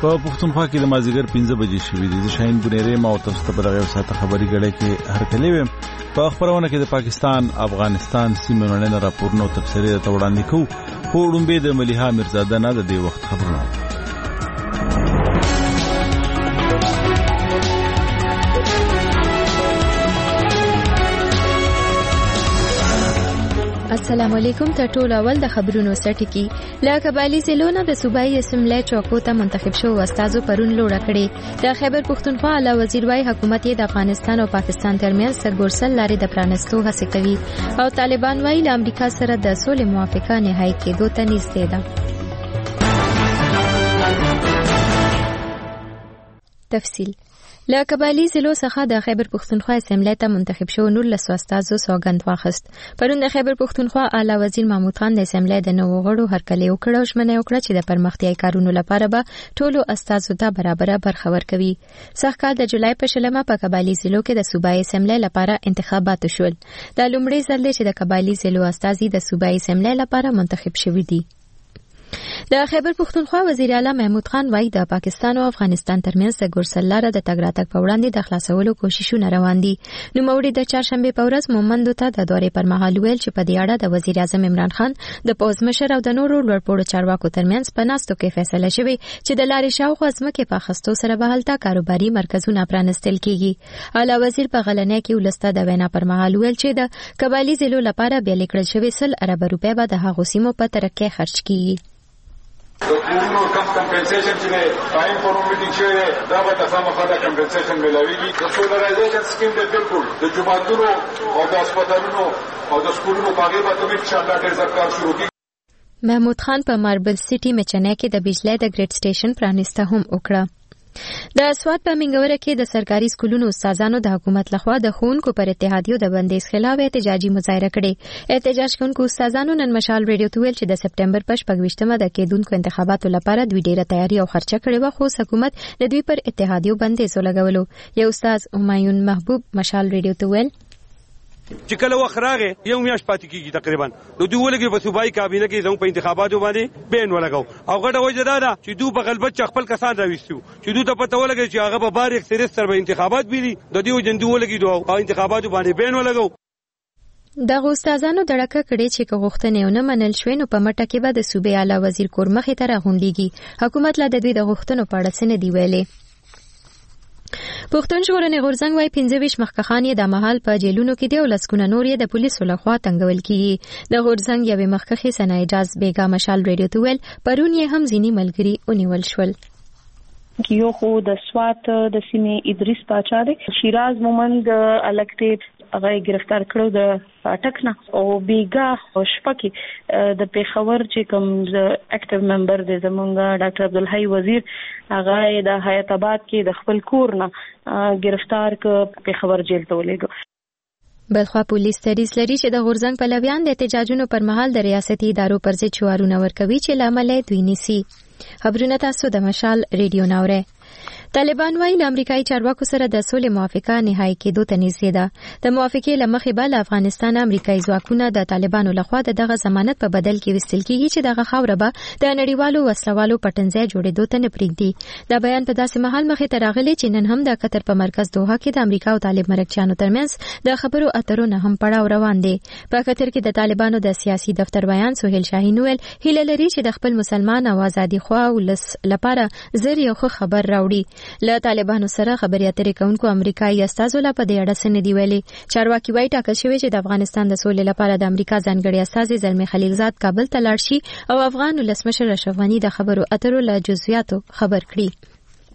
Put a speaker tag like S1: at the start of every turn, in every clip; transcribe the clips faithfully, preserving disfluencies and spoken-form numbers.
S1: په پښتونخوا کې د مازیګر پنځه بجې شوې دي. د شاهین بنيري ما او تاسو ته په دغه ساعت خبري غړې کې هرکلی ویم. په خبرونه کې د پاکستان افغانستان سیمه نړۍ راپورونه او تفسیري ته وړاندې کوو. په وړاندې د مليحه میرزاده نه د دې وخت خبرونه.
S2: السلام علیکم. تر ټولو اول د خبرونو سرټکی. له قبایلی ضلعونو د صوبایي اسمبلی چوکو ته منتخب شو استادو پرون لوړه کړې. د خیبر پښتونخوا اعلی وزیر وايي حکومت یې د افغانستان او پاکستان ترمنځ سرګورسل لارې د پرانستو هڅه کوي او طالبان وايي له امریکا سره د سولې موافقه نهایی کېدو ته نږدې ده. تفصیل. له قبایلی ضلعو څخه د خیبر پښتونخوا اسمبلی ته منتخب شو نولس استادو سوګند واخیست. پرون د خیبر پښتونخوا اعلی وزیر محمود خان د اسمبلی د نوو غړو هرکلی وکړ او ژمنه وکړه چې د پرمختیايي کارونو لپاره به ټولو استادو ته برابر برخه ورکوي. سږکال د جولای په شلمه په قبایلی ضلعو کې د صوبایي اسمبلی لپاره انتخابات شول. د لومړي ځل چې د قبایلی ضلعو استازي د صوبایي اسمبلی لپاره منتخب شوي دي. د خیبر پښتونخوا وزیر اعلی محمود خان وايي د پاکستان او افغانستان ترمنځ د ګورسل لاره د تګ راتګ په وړاندې د خلاصولو کوششونه روان دي. نوموړي د چهارشنبه په ورځ مومندو ته د دورې پر مهال ویل چې په دې اړه د وزیر اعظم عمران خان د پوز مشر او د نورو لوړپوړو چارواکو ترمنځ په ناستو کې فیصله شوې چې د لارې شاوخوا ځمکې په اخیستو سره به هلته کاروباري مرکزونه پرانستل کیږي. اعلی وزیر په غلنۍ کې ولسته د وینا پر مهال ویل چې د قبایلی ضلعو لپاره بیا لیکل شوی سل ارب روپۍ به د هغو سیمو په ترقۍ خرج کیږي.
S3: د کورونو کم کمپنسیشن چې دی ټایم فورم میټینګ شوی دی دا به تاسو خاطر کمپنسیشن ملاویږي. د سولرایزیشن سکیم د بالکل د جماعتونو او د هسپتالونو او د سکولونو په اړه به ان شاء الله ډېر زر کار شروع کیږي.
S2: محمود خان په ماربل سیټي میچنه کې د بجلی د ګریډ سټیشن پرانیسته هم وکړه. د سوات په منګوره کې د سرکاري سکولونو استادانو د حکومت لخوا د ښوونکو پر اتحادیو د بندیز خلاف احتجاجي مظاهره کړې. احتجاج کوونکو استادانو نن مشال ریډیو ته ویل چې د سپټمبر په شپږویشتمه د کېدونکو انتخاباتو لپاره دوی ډېره تیاری او خرچه کړې وه، خو حکومت د دوی پر اتحادیو بندیز ولګولو. یو استاد همایون محبوب مشال ریډیو ته ویل
S4: چې کله وخت راغی یو میاشت پاتې کیږي تقریبا نو دوی ولګي په صوبایي کابینه کې زموږ په انتخاباتو باندې بین ولګاو او غټه وجه دا ده چې دوی په غلبت خپل کسان راوستو چې دوی ته پته ولګي چې هغه به بار اکثریت سره انتخابات بيدي د دې وجندو ولګي دوه او انتخاباتو باندې بین ولګاو.
S2: دغه استادانو دړکه کړي چې غوښتنې نه منل شوې نو په مټه کې به د صوبې اعلی وزیر کور مخې ته راغونډيږي. حکومت لا د دوی د غوښتنو په اړه څه نه دی ویلي. پښتون ژغورنې غورځنګ وايي پنځه ویشت مخکخان یې د مهال په جیلونو کې دی او لسګونه نور یې د پولیسو لخوا تنګول کیږي. د غورځنګ یوې مخکخې سنا اجاز بیګا مشال ریډیو ته ویل پرون یې هم ځینی ملګری ونیول شول.
S5: یو خو د سوات د سیمې ادریس پاچا دی، شیراز مومند الکټیډ هغه گرفتار کړو د پټکنا او بیګا شپکی د پیښور چې کوم اکټیو ممبر دی زمونږ ډاکټر عبدالحی وزیر هغه د حیات آباد کې د خپل کور نه گرفتار ک پیښور جیل ته ولېږو.
S2: بلخوا پولیس تریس لري چې د غورځنګ پلویان د احتجاجونو پر مهال د ریاستي ادارو پر ضد شعارونه ورکوي چې لامل یې دوی نیسي. خبرونه تاسو د مشال ریډیو ناوره. طالبان وايي له امریکایي چارواکو سره د سولې موافقه نهایی کېدو ته نږدې ده. د موافقې له مخې به له افغانستان امریکایي ځواکونه د طالبانو لخوا د دغه ضمانت په بدل کې وستل کیږي چې دغه خاوره به د نړیوالو وسلوالو پټنځای جوړېدو ته نه پرېږدي. دا بیان په داسې مهال مخې ته راغلی چې نن هم د قطر په مرکز دوحه کې د امریکا او طالب مرکچیانو ترمنځ د خبرو اترو نه هم پړاو روان دی. په قطر کې د طالبانو د سیاسي دفتر بیان سهیل شاهین ویل هیله لري چې د خپل مسلمان او آزادي خوا ولس لپاره زر یو خبر راوړي. له طالبانو سره خبري اترې کوونکو امریکایي استازو لا په دې اړه څه نه دی ویلي. چارواکي وايي ټاکل شوی چې د افغانستان د سولې لپاره د امریکا ځانګړي استازي زلمي خلیلزاد کابل ته لاړ شي او افغان ولسمشر اشرف غني د خبرو اترو له جزئیاتو خبر کړي.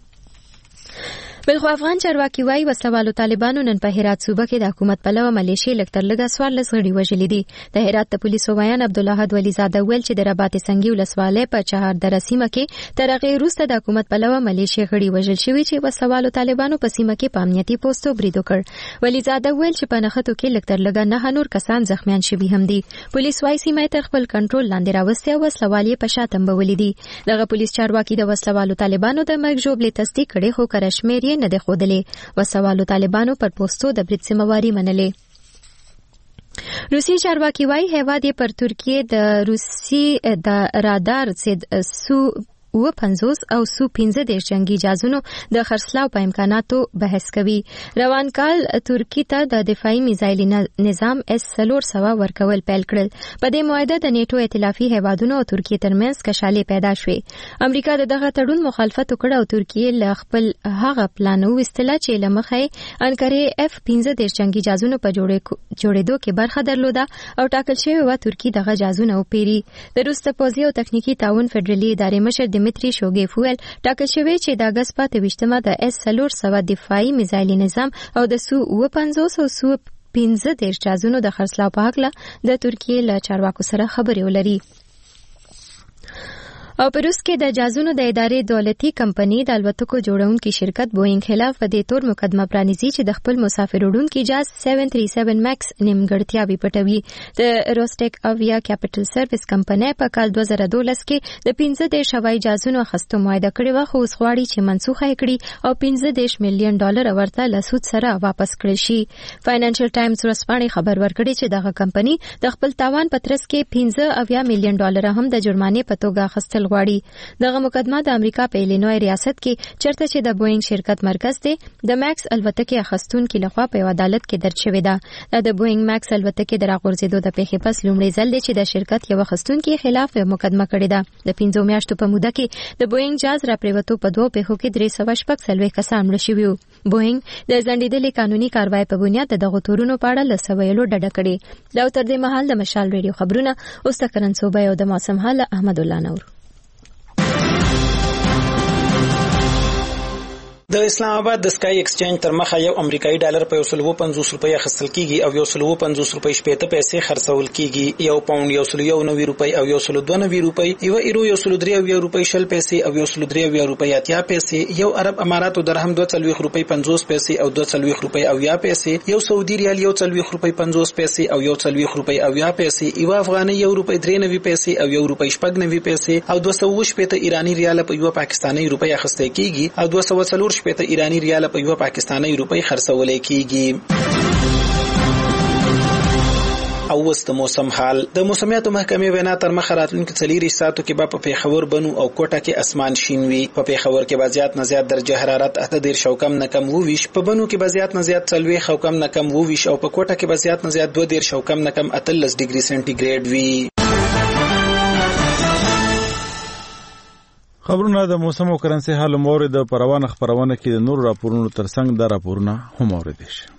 S2: بلخو افغان چارواکي وايي وسلوالو طالبانو نن په هرات صوبه کې د حکومت پلوه ملیشي لکتر لږه څوارلس غړي وژلي دي. د هرات د پولیسو ویان عبدالله ولیزاده ویل چې د رباط سنگي ولسوالۍ په چهار دره سیمه کې تر هغې وروسته د حکومت پلوه ملیشي غړي وژل شوي چې وسلوالو طالبانو په سیمه کې په امنیتي پوستو برید وکړ. ولیزاده ویل چې په نښتو کې لکتر لږه نه نور کسان زخمیان شوي هم دي. پولیس وايي سیمه تر خپل کنټرول لاندې راوستې او وسلوال یې په شا تنبولي دي. دغه پولیس چارواکي د وسلوالو طالبانو د مرګ ژوبلې تصدیق کړې خو کرشمیر یې نه دی ښودلی. وسوالو طالبانو پر پوستو د برید ذمہواری منلې. روسي چارواکي وايي هیواد یې پر ترکیه د روسي د رادار سید سو او پنځوس او سو پنځه دیرش جنگي جهازونو د خرڅلاو په امکاناتو بحث کوي. روان کال ترکی ته د دفاعي میزایل نظام اس څلور سوه ورکول پیل کړل. په دې معاهده د نیټو ائتلافي هیوادونو او ترکیه ترمنځ کشالې پیدا شوې. امریکا د دغه تړون مخالفت وکړ او ترکیه له خپل هغه پلان وستله چې لمخې انکارې اف پنځه دیرش جنگي جهازونو په جوړېدو کې برخه درلوده او ټاکل شوی و ترکی دغه جهازونه وپیري. د روسته پوځي او تخنیکی تعاون فدرالي ادارې مشر دمیتری شوګیف ویل ټاکل شوی چې د اگست په ویشتمه د اس څلور سوه دفاعي میزایل نظام او د سو اوه پنځوس او سو پنځه دیرش جهازونو د خرڅلاو په هکله د ترکیه له چارواکو سره خبرې ولري. او په روس کې د جهازونو د ادارې دولتي کمپنۍ د الوتکو جوړونکي شرکت بوئنګ خلاف په دې تور مقدمه پرانیزي چې د خپل مسافر وړونکي جهاز سبعه تر سبعه ماکس نیمګړتیاوې پټوي. د روسټیک اویا کیپټل سرویس کمپنۍ په کال دوه زره دولس کې د پنځه دیرش هوایي جهازونو اخیستو معاهده کړې وه، خو اوس غواړي چې منسوخه یې کړي او پنځه دیرش میلیون ډالر ورته له سود سره واپس کړل شي. فاینانشل ټایمز ورځپاڼې خبر ورکړی چې دغه کمپنۍ د خپل تاوان په ترڅ کې پنځه اویا میلیون ډالر هم د جرمانې په توګه اخیستل غواړي. دغه مقدمه د امریکا په ایلینوی ریاست کې چرته چې د بوئنګ شرکت مرکز دی د ماکس الوتکې اخیستونکو لخوا په عدالت کې درج شوې ده. د بوئنګ ماکس الوتکې د راغورځېدو د پیښې پس لومړی ځل دی چې د شرکت یو اخیستونکو خلاف مقدمه کړې ده. د پنځو میاشتو په موده کې د بوئنګ جهاز راپریوتو په دوه پیښو کې درې سوه شپږ څلوېښت کسان مړه شوي وو. بوئنګ د ځنډېدلې قانوني کاروای په بنیاد د دغو تورونو په اړه له څه ویلو ډډه کړې. دا تر دې مهال د مشال ریډیو خبرونه. اوس د کرنسوبه او د موسم حال احمد الله نور.
S6: د اسلام آباد د سکای ایکسچینج تر مخه یو امریکایي ډالر په یو سل او پنځوس روپۍ اخیستل کیږي او یو سل او پنځوس روپۍ شپېته پیسې خرڅول کیږي. یو پاوند یو سل او نوي روپۍ او یو سل دوه نوي روپۍ، یو ایرو یو سل درې اویا روپۍ شل پیسې او یو سل درې اویا روپۍ اتیا پیسې، یو عرب اماراتو درهم دوه څلوېښت روپۍ پنځوس پیسې او دوه څلوېښت روپۍ اویا پیسې، یو سعودي ریال یو څلوېښت روپۍ پنځوس پیسې او یو څلوېښت روپۍ اویا پیسې، یو افغاني یو روپۍ درې نوي پیسې او یو روپۍ شپږ نوي پیسې او دوه سوه شپېته ایراني ریال په یو پاکستاني روپۍ اخیستل کیږي او دوه سوه څلور شپېته ایراني ریال په یو پاکستاني روپۍ خرڅول کیږي. او وست موسم حال. د موسمیاتو محکمې وینا تر مخه راتلونکي څلور ساعتو کې به په پیښور بنو او کوټه کې اسمان شین وي. په پیښور کې به زیات نه زیات درجه حرارت اته دیرش او کم نه کم اووه ویشت، په بنو کې به زیات نه زیات څلوېښت او کم نه کم اووه ویشت او په کوټه کې به زیات نه زیات دوه دیرش او کم نه کم اتلس ډیګري سنټیګریډ وي.
S1: خبرونه د موسم او کرنسي حال مورد په روانه خبرونه کې د نور راپورونو ترڅنګ د راپورونه هم اوریدل شي.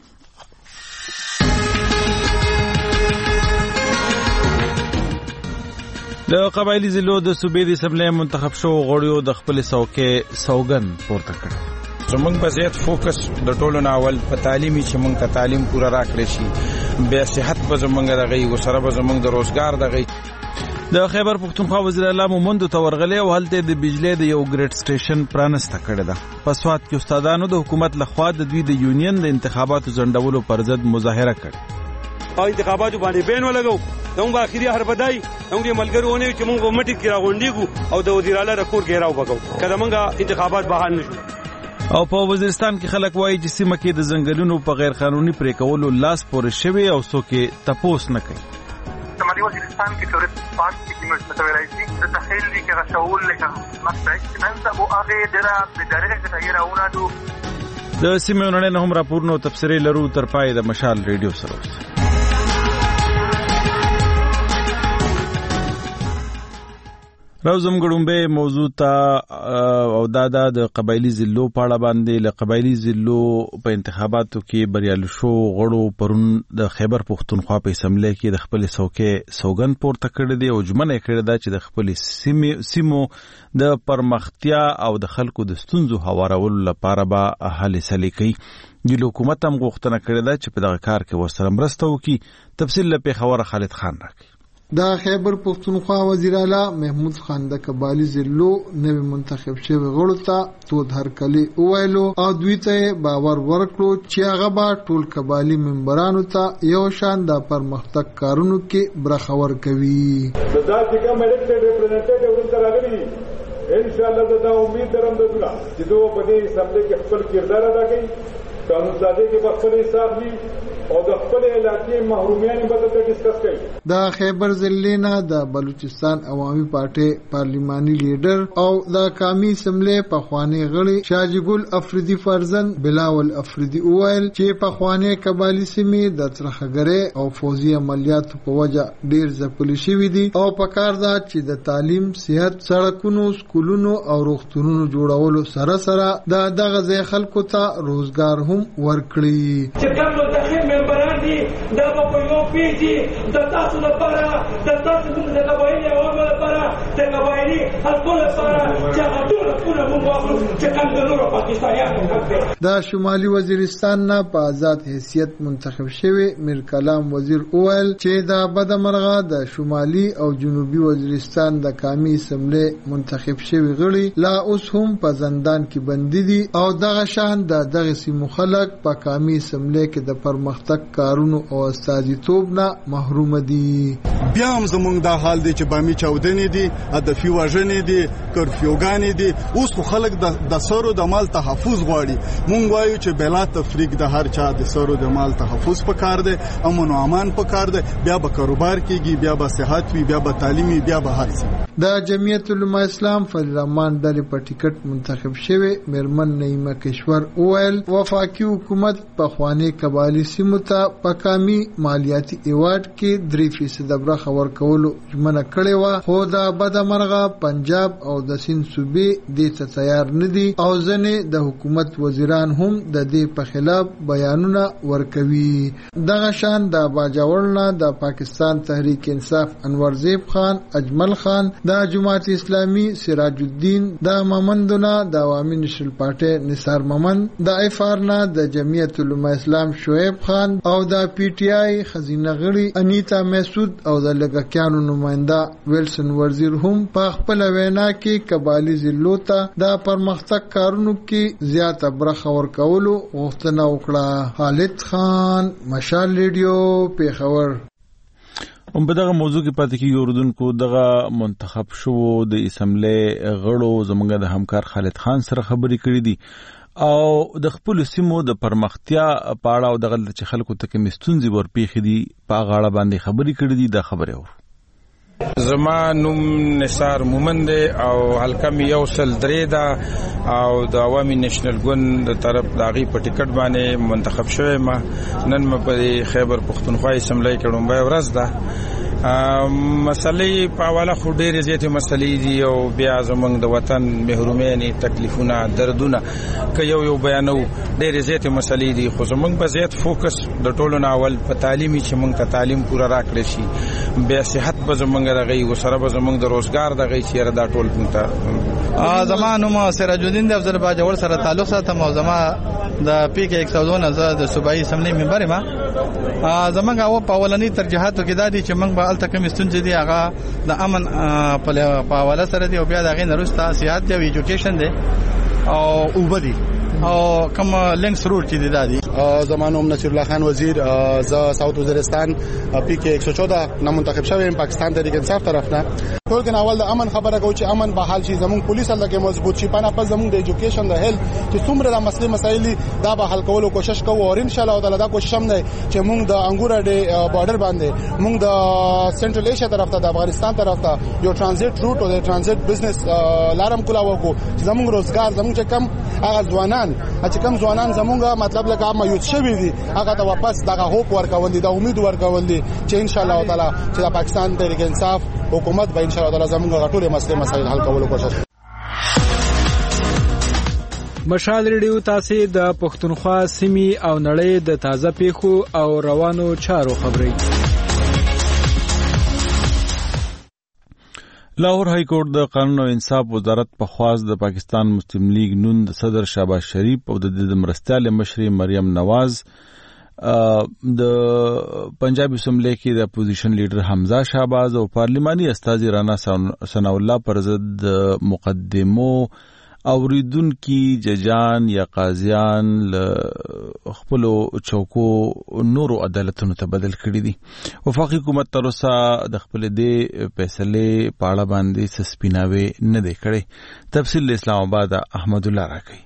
S1: د قبایلی ضلعو د صوبې د اسمبلی منتخب شو غړیو د خپل څوکۍ سوګن پورته کړ.
S7: زمونږ په زیات فوکس د ټولو ناول په تعلیمي چې مونږ ته تعلیم پوره راکړی شي، بیا صحت به زمونږ دغی وسره به زمونږ د روزګار دغی.
S1: د خیبر پښتونخوا وزیر اعلی مومند ته ورغلی او هلته د بجلی د یو ګریډ سټیشن پرانسته کړی ده. په سوات کې استادانو د حکومت لخوا د دوی د یونین د انتخاباتو ځنډولو پر ضد مظاهره کړې.
S4: په انتخاباتو باندې بین ولګو دغه اخیری هربدای دغه ملګرونه چې موږ مټی کې راغونډیږو او د وزیر اعلی رکور ګیراو بګو کله موږ انتخابات بهال نشو.
S1: او په وزیرستان کې خلک وایي چې سیمه کې د ځنګلونو په غیر قانوني پرې کولو لاس پورې شوی او څوک تپوس نه کوي.
S8: شمالي وزیرستان کې تورست پارک کې موږ متویرایي د تخیل دي کې رسول لکه مستعد ننسب او هغه درا په دغه کې راوړو.
S1: د سیمه نړۍ نه هم راپورونه او تفسیرې لرو تر پای د مشال ریډیو سره. راوزم ګړومبه موضوع ته او دادا د قبایلی ضلعو په اړه باندې له قبایلی ضلعو په انتخاباتو کې بریالي شو غړو پرون د خیبر پښتونخوا په اسمبلی کې د خپل څوکۍ سوګن پورته کړی دی او ژمنه کړې ده چې د خپل سیمو د پرمختیا او د خلکو د ستونزو هوارولو لپاره به هلې ځلې کوي. د حکومت هم غوښتنه کړې ده چې په دغه کار کې ورسره مرسته وکړي. تفصیل له پیښور خالد خان راکړي.
S9: دا خیبر پښتونخوا وزیر اعلی محمود خان د قبایلی ضلعو نوی منتخب شوی غړو ته تود هرکلی وویلو او دوی ته باور ورکړو چې هغه به ټول قبایلی ممبرانو ته یو شان د پرمختګ کارونو کې برخه ورکوي.
S3: دا چې کوم الیکټډ ریپرزنټیټیو ورته راغلي ان شاء الله دا امید درم دوه چې دوی په دې اسمبلی کې خپل کردار ادا کوي، قانون سازي کې خپل حساب وي او د خپل علاقې محرومیان به د ډیسکس کوي.
S9: د خیبر ضلع د بلوچستان عوامي پارټي پارلیماني لیډر او د قومي اسمبلی پخوانی غړي شاجي ګل افریدي فرزند بلاول افریدي وویل چې پخوانی قبایلی سیمې د ترخګرۍ او فوزي عملیاتو په وجه ډیر ځپل شوي دي او پکار ده چې د تعلیم، صحت، سړکونو، سکولونو او روغتونونو جوړولو سره سره د دغه ځای خلکو ته روزګار هم ورکړي.
S10: چې کوم منتخب ممبران دي دا په یو پیږي د تاسو لپاره د تاسو د قبایلی عوامو لپاره د قبایلی خلکو لپاره چې هغه ټول ټول موږ واخلو چې کوم د نورو پاکستانیانو حق دی.
S9: د شمالي وزیرستان نه په آزاد حیثیت منتخب شوی میر کلام وزیر اویل چې د بدمرغه د شمالي او جنوبي وزیرستان د قومي اسمبلی منتخب شوی غړي لا اوس هم په زندان کې بندي دي او دغه شان د دغه سیمو خلک په قومي اسمبلی کې د پرمختګ کارونو او استازیتوب نه محروم دي.
S11: بیا هم زمونږ دا حال دی چې بامي چاودنې دي، هدفي وژنې دي، کرفیوګانې دي. اوس خو خلک د سرو د مال تحفظ غواړي. مونږ وایو چې بلا تفریق د هر چا د سرو د مال تحفظ پکار دی، امن او امان پکار دی. بیا به کاروبار کیږي، بیا به صحت وي، بیا به تعلیمي، بیا به هر څه.
S9: د جمعیت علماء اسلام فضل الرحمن ډلې په ټیکټ منتخب شوی میرمن نعیمه کشور اویل وفاقي حکومت په خوانی قبایلی سیمو ته په قومي مالیاتي ایوارډ کې درې فیصد برخه ورکولو ژمنه کړې وه، خو د بدمرغه پنجاب او د سیند صوبې دې ته تیار نه دي او ځینې د حکومت وزیران هم د دې په خلاف بیانونه ورکوي. دغه شان د باجوړ نه د پاکستان تحریک انصاف انورزیب خان، اجمل خان، د جماعت اسلامي سراج الدین، د مامندونه د عوامي نشل پارټي نثار ممن، د افار نه د جمعیت علماء اسلام شعیب خان او د پی ټی آی خزینه غړي انیتا مسعود او د لګکیانو نماینده ویلسن وزیر هم په خپل وینا کې قبایلی ضلعو ته د پرمختګ کارونو کې زیاته برخه ورکولو غوښتنه وکړه. خالد خان، مشال ریډیو، پیښور.
S1: هم په دغه موضوع کې پاتې کېږي اردوونکو دغه منتخب شو د اسمبلی غړو زموږ د همکار خالد خان سره خبرې کړې دي او د خپل سیمو د پرمختیا په اړه او دغه چې خلکو ته کوم ستونزې ورپېښې دي په هغه اړه باندې خبرې کړې دي. دا خبره اورو.
S7: زما نوم نثار مومن دی او حلقه مې یو سل درې ده او د عوامي نېشنل ګوند د طرف د هغې په ټکټ باندې منتخب شوی ما. نن مې په خیبر پښتونخوا اسمبلی کې لومړۍ ورځ ده. مسلې په حواله خو ډېرې زیاتې مسلې دي او بیا زموږ د وطن محرومیانې، تکلیفونه، دردونه که یو یو بیانو ډېرې زیاتې مسلې دي، خو زموږ به زیات فوکس د ټولو نه اول په تعلیمي چې موږ ته تعلیم پوره راکړی شي، بیا صحت به زموږ دغی ورسره به زموږ د روزګار دغی چې یاره دا ټول موږ ته.
S12: زما نوم سراج الدین دی، افضل باجوړ سره تعلق ساتم او زما د پی کې یک سو دوه زه د صوبایي اسمبلی ممبر یم. زموږ او په اولنی ترجیحاتو کې دا دي چې موږ به الته کوم ستونزې دي هغه د امن په حواله سره دي او بیا د هغې نه وروسته صحت دی او ایجوکیشن دی او اوبه دي او کوم لینکس روډ چې دی دا دي.
S13: زما نوم نصیر الله خان وزیر، زه ساوث وزیرستان پی کې یک سو چودہ نه منتخب شوم پاکستان تحریک انصاف طرف نه. ټول کې اول د امن خبره کوم چې امن به حال شي، زموږ پولیس الله کې مضبوط شي، پنه په زموږ د ایجوکیشن د هیلث چې څومره د مسلې مسایل دا به حل کولو کوشش کوو او ان شاء الله تعالی دا کوشش هم دی چې موږ د انګور ډې بارډر باندې موږ د سنټرل ایشیا طرف ته د افغانستان طرف ته یو ترانزیت روټ او د ترانزیت بزنس لارم کولاو کو چې زموږ روزګار زموږ چې کم هغه ځوانان چې کم ځوانان زموږ مطلب لکه مایوس شوي دي هغه ته واپس دغه هوپ ورکول دي، د امید ورکول دي چې ان شاء الله تعالی چې د پاکستان تحریک انصاف حکومت به ان شاء الله تعالی زموږ ټول مسلې مسایل حل کولو کوشش.
S14: مشال ریډیو تاسو د پښتونخوا سیمې او نړۍ د تازه پیښو او روانو چارو خبري.
S1: لاهور های کورټ د قانون او انصاف وزارت په خواست د پاکستان مسلم لیگ نون د صدر شهباز شریف او د د مرستیال مشر مریم نواز د پنجاب اسمبلی کې د اپوزیشن لیډر حمزه شهباز او پارلیماني استاذ رانا ثنا الله پر ضد مقدمو اوریدونکي ججان یا قاضیان ل خپل چوکو نورو عدالتونو ته بدل کړي دي. وفاقي حکومت تر اوسه د خپل دې فیصلې په اړه باندې سسپیناوي نه دی کړی. تفصیل اسلام آباد احمد الله راکړي.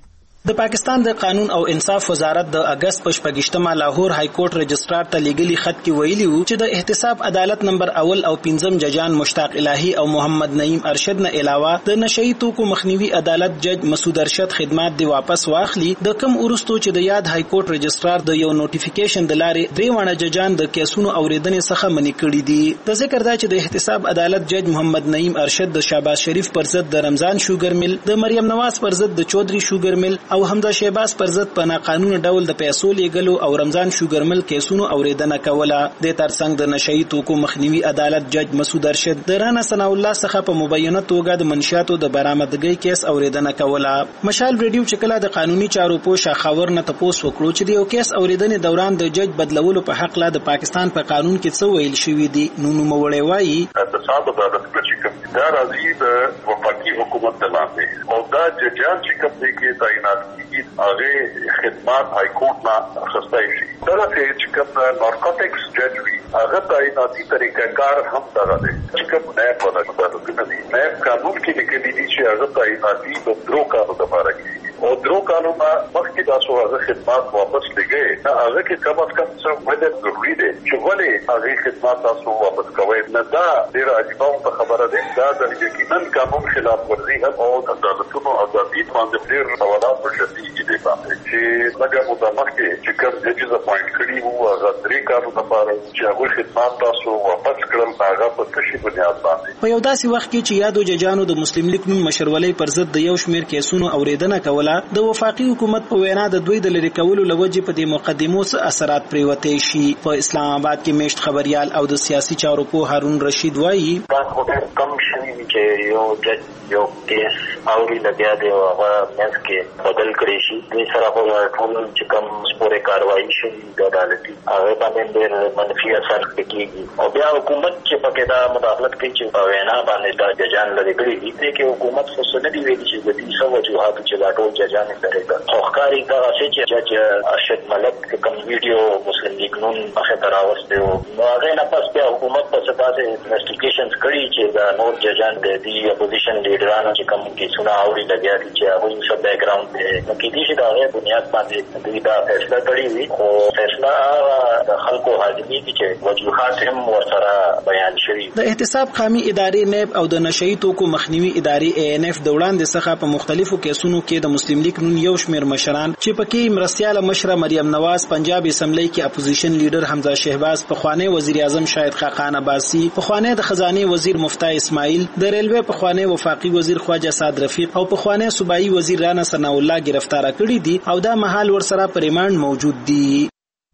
S6: د پاکستان د قانون او انصاف وزارت د اگست په شپږشتمه لاهور های کورټ رجسترار ته لیږلي خط کې ویلي وو چې د احتساب عدالت نمبر اول او پنځم ججان مشتاق الهی او محمد نعیم ارشد نه علاوه د نشئی توکو مخنیوي عدالت جج مسعود ارشد خدمات دی واپس واخلي. د کم ورستو چې د یاد های کورټ رجسترار د یو نوټیفیکیشن د لارې درې وانه ججان د کیسونو اوریدنې څخه منې کړي دي. د ذکر دا چې د احتساب عدالت جج محمد نعیم ارشد د شهباز شریف پر ضد د رمضان شوګر مل، د مریم نواز پر ضد د چودري شوګر مل او حمزه شهباز پر ضد په ناقانونه ډول د پیسو لیږلو او رمضان شوګر مل کیسونو اوریدنه کوله. د ترڅنګ د نشئی توکو مخنیوي عدالت جج مسعود ارشد د رانا ثنا الله څخه په مبینه توګه د منشیاتو د برآمدګۍ کیس اوریدنه کوله. مشال ریډیو چې کله د قانوني چارو په شاخاور نه تپوس وکړو چې د یو کیس اوریدنې دوران د جج بدلولو په حق لا د پاکستان په قانون کې څه ویل شوی دی، نو نو موړی وایي
S15: اقتصاد عدالت کې کوم دا راځي د وفاقي حکومت د لاندې او دا ججان چې کوم دي کې تعینات کیږي هغه خدمات های کورټ نه اخیستای شي. دا چې کوم نارکوټکس جج وي هغه تعیناتي طریقې کار هم دغه دی چې کوم نه په دغه کې نه قانون کې لیکلي دي چې هغه تعیناتي د درو کارو لپاره کیږي او درو کارو ما مخکې تاسو هغه خدمات واپس لګي نه هغه کې کم از کم څه وجه ضروري دي چې ولې هغه خدمات تاسو واپس کوئ. نه دا ډیره عجیبه خبره ده، دا د یقینا قانون خلاف ورزي او د عدالتونو ازادي باندې ډیر سوالات ورشتي دي چې لکه متمخ کې چې کوم ججز اپاینټ کړي وو هغه درې کارو لپاره چې هغه خدمات تاسو واپس کړل هغه په تشي بنیاد باندې
S6: په یو داسې وخت کې چې یادو ججانو د مسلم لیگ نوم مشرولۍ پر ضد د یو شمیر کیسونو اوریدنه کوله. د وفاقي حکومت په وینا د دوی د لری کولو لوجه په دې مقدمو څخه اثرات پریوتې شي. په اسلام آباد کې میشت خبريال او د سیاسي چارو په هارون رشید وایي
S16: دا کم شوی چې یو جج یو کیس اوري لګیا دی او هغه مېز کې بدل کړی شي. دوی سره په ټول چې کوم سپورې کاروایی شي د عدالتي هغه باندې ډېر منفي اثر کېږي او بیا حکومت چې پکې دا مداخلت کوي چې په وینا باندې دا ججان لري کړی دي چې حکومت خو څه نه دی ویلي چې د دې څه وجوهات چې دا ټول ججان لري. خو ښکاري دا چې جج ارشد ملک کوم ویډیو مسلم لیگ نون مخه تراوسته او هغه نه پس بیا حکومت په څه داسې انویسټیګیشنز کړي چې دا نور ججان د دې اپوزیشن لیډرانو چې کوم کیسونه اوري لګیا دي چې هغه یو څه بیک ګراوند دی نو کې دي چې دا غي بنیاد باندې دوی دا فیصله کړې وي او فیصله د خلکو حاضرۍ چې وجوهات هم ورسره بیان شوي.
S6: د احتساب قومي ادارې نیب او د نشئی توکو مخنیوي ادارې ای ان اف د وړاندې څخه په مختلفو کیسونو کې د مسلم لیگ نون یو شمیر مشران چې پکې مرستياله مشره مریم نواز، پنجاب اسمبلی کې اپوزیشن لیډر حمزه شهباز، پخوانی وزیر اعظم شاهد خاقان عباسی، پخوانی د خزانه وزیر مفتاح اسماعیل، د ریلوے پخوانی وفاقي وزیر خواجه سعد رفیق او پخوانی صوبایي وزیر رانا ثنا الله گرفتار کړي دي او دا محل ورسره پر ریماند موجود دي.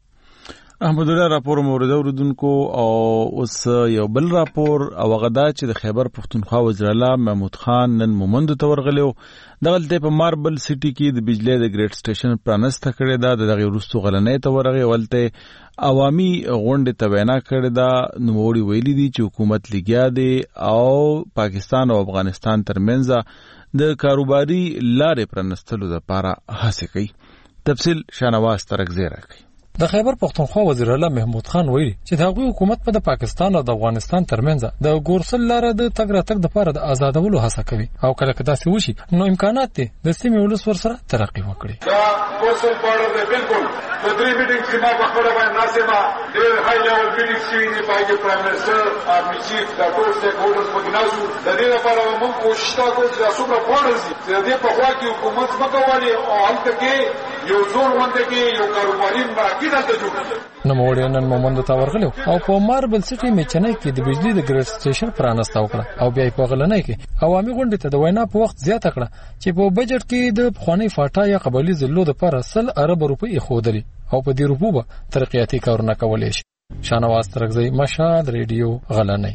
S1: احمد الله راپور مورد اوردونکو او اوس یو بل راپور او غدا چې د خیبر پختونخوا وزیر اعلی محمود خان نن مومند ته ورغلو. دغلته په ماربل سټي کې د بجلی د ګریډ سټیشن پرانسته کړی دا دغه ورستو غلنې ته ورغی ولته عوامي غونډه ته وینا کړی دا نوموړي ویلي دي چې حکومت لګیا دی او پاکستان او افغانستان ترمنځ د کاروباري لارې پرانستلو لپاره هڅه کوي. تفصیل شانواز ترکزی راکړي.
S17: د خیبر پختونخوا وزیر اعلی محمود خان ویلي چې د هغوی حکومت په د پاکستان او د افغانستان ترمنځ د ګورسل لاره د تګ راتګ لپاره د آزادولو هڅه کوي او کله که داسې وشي نو امکانات دي د سیمې ولس ورسره ترقی وکړي.
S3: دا ګورسل بارډر د بالکل د درې میټینګ چې ما په خپل باندې ناسمه ډېر هاي لیول میټینګ شوي دي پای پرایم منسټر آرمي چیف د ټول سټیک هولډرز په ناسو د دې لپاره موږ کوشش وکړو چې تاسو په بورډرز چې د دې په خوا کې حکومت مکوالي او هلته کې یو ځون ونده کې یو کاروباري مراکز
S17: نو موږ نن مومند ته ورغلو او په ماربل سټي میچنای کې د بجلی د ګریډ سټیشن پرانسته وکړه او بیا په غلنۍ کې عوامي غونډه ته د وینا په وخت زیاته کړه چې په بجټ کې د خوانی فاټا یا قبلي زلو د پر سل ارب روپۍ خودري او په دې روپو به ترقیاتي کارونه کولای شي. شانواز ترکزی مشهد ریډیو غلنۍ.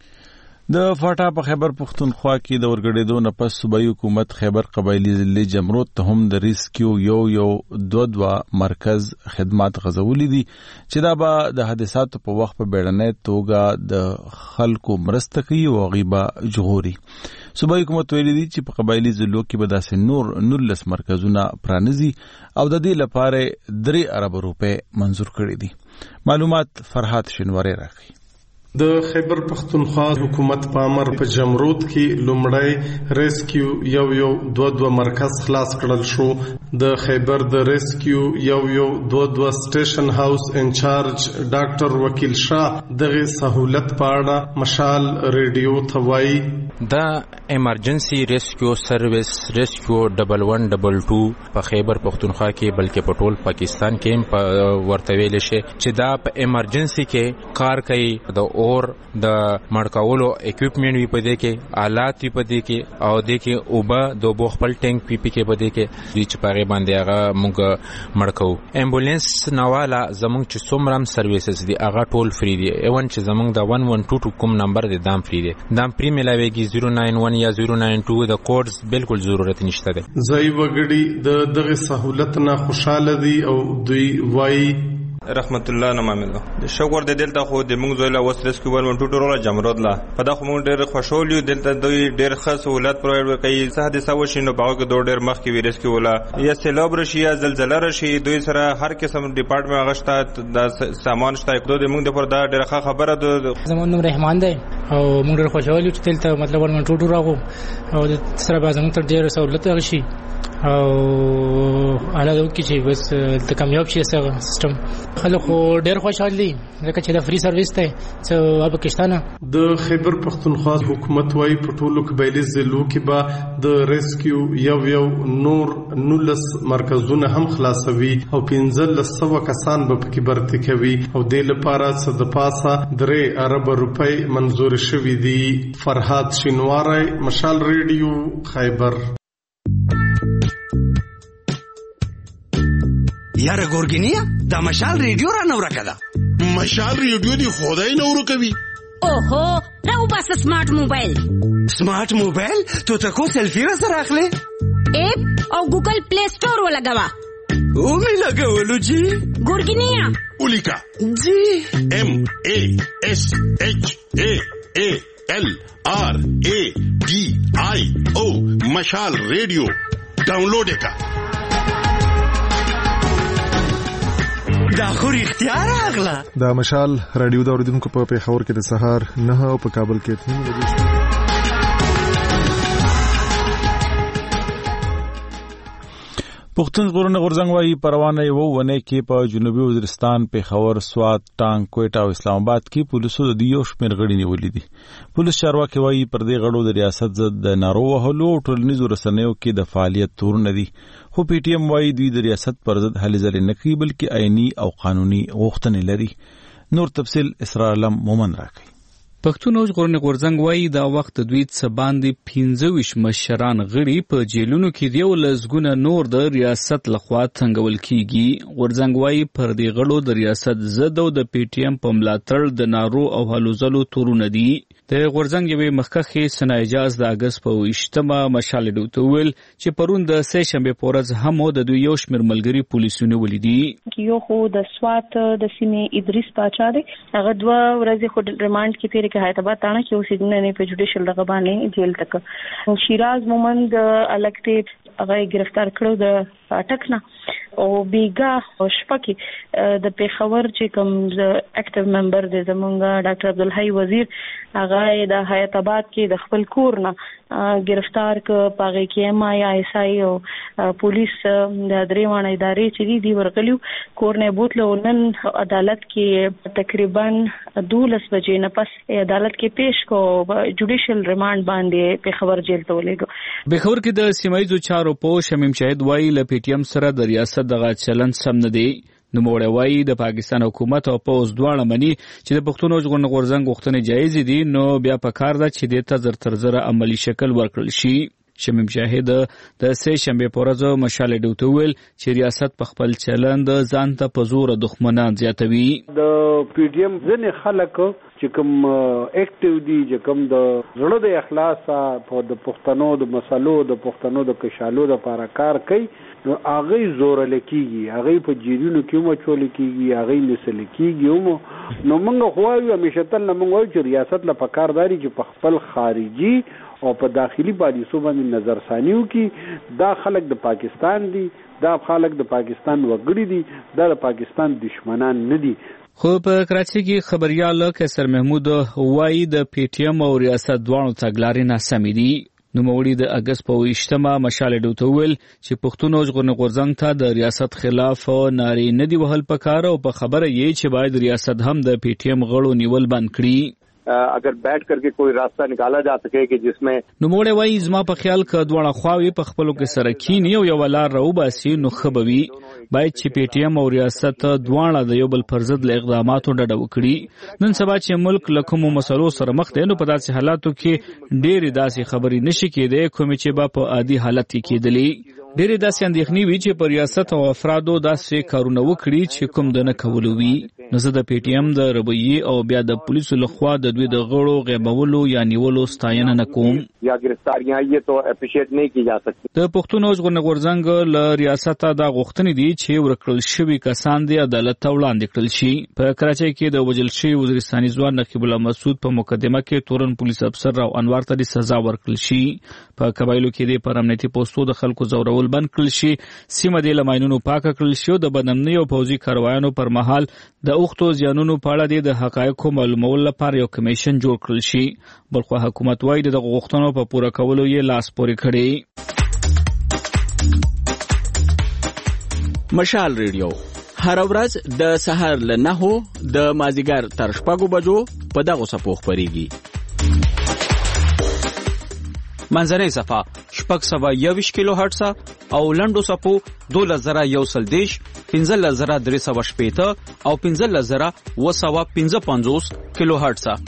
S1: د فاټا په خیبر پختونخوا کې د ورګړېدو نه پس صوبایي حکومت خیبر قبایلی ضلع جمرود ته هم د ریسکیو یو یو دو دو مرکز خدمات غزولې دي چې دا به د حادثاتو په وخت په بیړنۍ توګه د خلکو مرسته کوي او غیبه جوړي. صوبایي حکومت ویلي دي چې په قبایلی ضلعو کې به داسې نور نولس مرکزونه پرانیزي او د دې لپاره درې ارب روپۍ منظور کړي دي. معلومات فرحات شنواری راکړي.
S18: د خیبر پختونخوا حکومت په امر په جمرود کې لومړی ریسکیو یو یو دوه دوه مرکز خلاص کړل شو. د خیبر د ریسکیو یو یو دوه دوه سټیشن هاوس انچارج ډاکټر وکیل شاه دغه سہولت په اړه مشال ریډیو ته وایي
S19: دا ایمرجنسي ریسکیو سرویس ریسکیو ډبل ون ډبل ټو په خیبر پختونخوا کې بلکې په ټول پاکستان کې ورته ویل شي چې دا په ایمرجنسي کې کار کوي. د اور د مړکولو اکوپمنټ وی پدې کې آلات وی پدې کې او د کې اوبه د بو خپل ټینک پی پی کې پدې کې د چپاغه باندې هغه موږ مړکو. امبولانس نواله زمونږ چې څومره سرویسز دي هغه ټول فری دي. ایون چې زمونږ د ون ون ټو ټو کوم نمبر دی دام فری دی. دام فری ملاويږي زیرو ناین ون یا زیرو ناین ټو د کوډز بالکل ضرورت نشته دی.
S18: ځای وګړي د دغه سہولت نه خوشاله دي او دوی وایي
S20: رحمت الله نمامله د شوګور د دلته خو د موږ زویلا وسرس کې ول ټوټو رولا جمرود لا په دا خو موږ ډېر خوشحال یو دلته دوی ډېر ښه سہولت پرووایډ کوي. صحه د ساو شینو باغ کې دوه ډېر مخ کې ویرس کې ولا یا سیلاب رشي یا زلزلہ رشي دوی سره هر قسم ډپارټمنټ غشته د سامان شته کو د موږ د پر دا ډېر ښه خبره ده.
S21: زمون نور رحمان دی او موږ ډېر خوشحال یو چې دلته مطلب ول ټوټو راغو او د سره بازم ته ډېر سہولت غشي او اله د وکي چې بس د کامیاب شي سیستم خلک ډېر خوشحال دي ځکه چې دا فری سرویس دی څه پاکستان.
S18: د خیبر پختونخوا حکومت وايي په ټولو قبایلی ضلعو کې به د ریسکیو یو یو نور نولس مرکزونه هم خلاصوي او پنځه سوه کسان به پکې برتي کوي او د لپاره څه د پاسه درې ارب روپۍ منظور شوي دي. فرهاد شینواری، مشال ریډیو، خیبر.
S22: یاره ګورګینیا دا مشال ریډیو را نو راکړه.
S23: مشال ریډیو دی خدای نو ورکوي.
S24: اوهو راو بس سمارټ موبایل.
S22: سمارټ موبایل ته تاسو سلفي را سره اخلي
S24: اپ او ګوګل پلی سٹور ولګوا
S22: او می لګولو جی
S24: ګورګینیا
S23: ولیکا
S22: جی
S23: ام ا اس اچ ا ا ال آر ا ډي آی او مشال ریډیو ډاونلوډ وکړه.
S22: دا خو رښتیا راغله.
S25: دا مشال رادیو د اوریدونکو په پیښور کې د سهار نه او په کابل کې اته بجې.
S1: پښتون ژغورنې غورځنګ وايي پروانه یو ونه کې په جنوبي وزیرستان پیښور سوات ټانک کوټا او اسلام آباد کې پولیسو د دیو شمیر غړي نیولې دي. پولیس چارواکي وايي پر دې غړو د ریاست ضد د نارو وهلو او ټولنیزو رسنیو کې د فعالیت تورونه دي. خو پی ټی ایم وايي دوی د ریاست پر ضد هلې ځلې نه کوي بلکې آئینی او قانوني غوښتنې لري. نور تفصیل اسرار علم مومن راکړي.
S26: پښتون ژغورنې غورځنګ وايي دا وخت دوی څه باندې پنځه ویشت مشران غړي په جیلونو کې دی او لزګونه نور د ریاست لخوا څنګهول کیږي. غورځنګ وايي پر دې غړو د ریاست ضد او د پی ټی ایم په ملاتړ د نارو او هلو ځلو تورونه دي. د غورځنګ یوې مخکښې سنا اجاز د اگست په ویشتمه مشال ډوته ویل چې پرون د سه شنبه په ورځ هم د دوی یو شمېر ملګري پولیسونه ولیدي.
S5: یو خو د سوات د سیمې ادریس پاچا دی هغه دوه ورځې خو ریماند کې تیر کې حیدرآباد تانه کې اوسېدنه نه په جوډیشل دغه باندې جیل تک. شیراز مومند الکټیب هغه گرفتار کړو د اٹک نه او بیګا شپکی د پیښور چې کوم اکټیو ممبر دی زمونږ ډاکټر عبدالحی وزیر هغه د حیات آباد کې د خپل کور نه گرفتار ک پاغه کې ایم آی ایس آی او پولیس د دریوانه ادارې چې دی ورغلیو کور نه بوتلو نن عدالت کې تقریبا دولس بجې نه پس عدالت کې پیش کو جوډیشل ریماند باندې پیښور جیل ته ولېګو.
S26: پیښور کې د سیمایي چارو په شمیم شاهد وایي ل پی ټی ایم سره د ریاست دغه چلن سم نه دی. نو موړی وایي د پاکستان حکومت او پوز دواړه مني چې د پښتون ژغورنې غورځنګ غوښتنې جایز دي نو بیا په کار ده چې د تزر تر زره عملی شکل ورکړل شي. شمیم شاهد د سه شنبه په ورځ مشال ډوته ویل چې ریاست په خپل چلند ځان ته په زور دښمنان زیاتوي.
S27: د پی ډی ایم ځنې خلک چې کوم اکټیو دي چې کوم د زړه د اخلاص په د پښتنو د مسلو د پښتنو د کشالو لپاره کار کوي نو هغه زور لکېږي هغه په جیرونو کې مو چول کېږي هغه نسل کېږي مو نو موږ خو وایو همیشه تل موږ وایو چې ریاست له پکارداري چې په خپل خارجي او په داخلي پالیسو باندې نظر ثانیو کې دا خلک د پاکستان دي دا خلک د پاکستان وګړي دي دا د پاکستان دشمنان نه دي.
S26: خو په کراچي کې خبريال کیسر محمود وایي د پی ټی ایم او ریاست دوانو تګلارې ناسمې دي. نوموړي د اگست په ویشتمه مشال ډوته ویل چې پښتون او ژغورنې غورځنګ ته د ریاست خلاف نارې نه دی وهل پکار او په خبره یې چې باید ریاست هم د پی ټی ایم غړو نیول بند کړي.
S2: اگر بیٹھ کر کے کوئی راستہ نکالا جا سکے کہ جس میں
S26: نوموړي وایي زما په خیال ک دواړه خواوي په خپلو کې سره کینی او یو لار راوباسي نو خبوي باید چې پی ټی ایم او ریاست دواړه د یو بل پر ضد له اقداماتو ډډه وکړي. نن سبا چې ملک له کومو مسلو سره مخ دی نو په داسې حالاتو کې ډېرې داسې خبرې نشي کېدای کومې چې به په عادي حالت کې کېدلې. ډېرې داسې اندېښنې وي چې په ریاست او افرادو داسې کارونه وکړي چې کوم د نه کولو وي. نو زه د پی ټی ایم د رویې او بیا د پولیسو لخوا د دوی د غړو غیبولو یا نیولو ستاینه نه کوم.
S2: یا گرفتاریاں یہ تو اپریشیٹ نہیں کی جا سکتی.
S26: د پښتون او ژغورنې غورځنګ له ریاست دا غوښتنې دي چې ورکړل شوي کسان د عدالت ته وړاندې کړل شي. په کراچۍ کې د وژل شوي وزیرستاني ځوان نقیب الله مسعود په مقدمه کې تورن پولیس افسر راو انوار ته سزا ورکړل شي. په قبایلو کې د پر امنیتي پوسټو د خلکو زورول بند کړل شي. سیمه د لماینونو پاکه کړل شي او د بدامنۍ او پوځي کاروایانو پر مهال د اوختو زیانونو په اړه د حقایقو معلومولو لپاره یو کمیشن جوړ کړل شي. بلخو حکومت وايي د غوښتنو په پوره کولو یې لاس پورې کړی.
S4: مشال ریډیو هر ورځ د سهار له نهو د مازیګر تر شپږو بجو په دغه صفو خبريږي. منځنۍ صفه شپږ سوه یوویشت کیلو هرټز او لنډو صفو دولس زره یو سل دېرش پنځلس زره درې سوه شپېته او پنځلس زره اوه سوه پنځه پنځوس کیلو هرټز.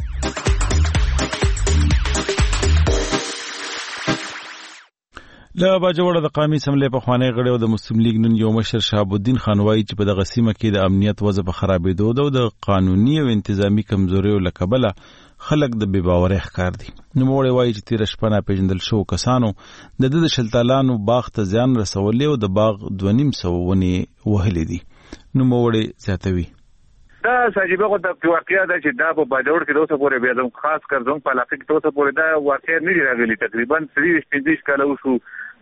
S1: له باجوړه د قومي اسمبلی په خوانی غړي او د مسلم لیگ نن یو مشر شهاب الدین خان وایي چې په دغه سیمه کې د امنیت وضع په خرابېدو او د قانوني او انتظامی کمزوریو له کبله خلک د بې باورۍ ښکار دي. نوموړی وایي چې تېره شپه ناپېژندل شوو کسانو د ده د شلتالانو باغ ته زیان رسولی او د باغ دوه نیم سوه ونې وهلې دي. نوموړی زیاتوي
S7: دا ساجيبه خو د واقعیا ده چې دا په باجوړ کې دوسه پورې بیا زم خاص کر زم په علاقه کې دوسه پورې دا واقعیا نه دی راغلی. تقریبا ثلاثين پنځه کاله وشو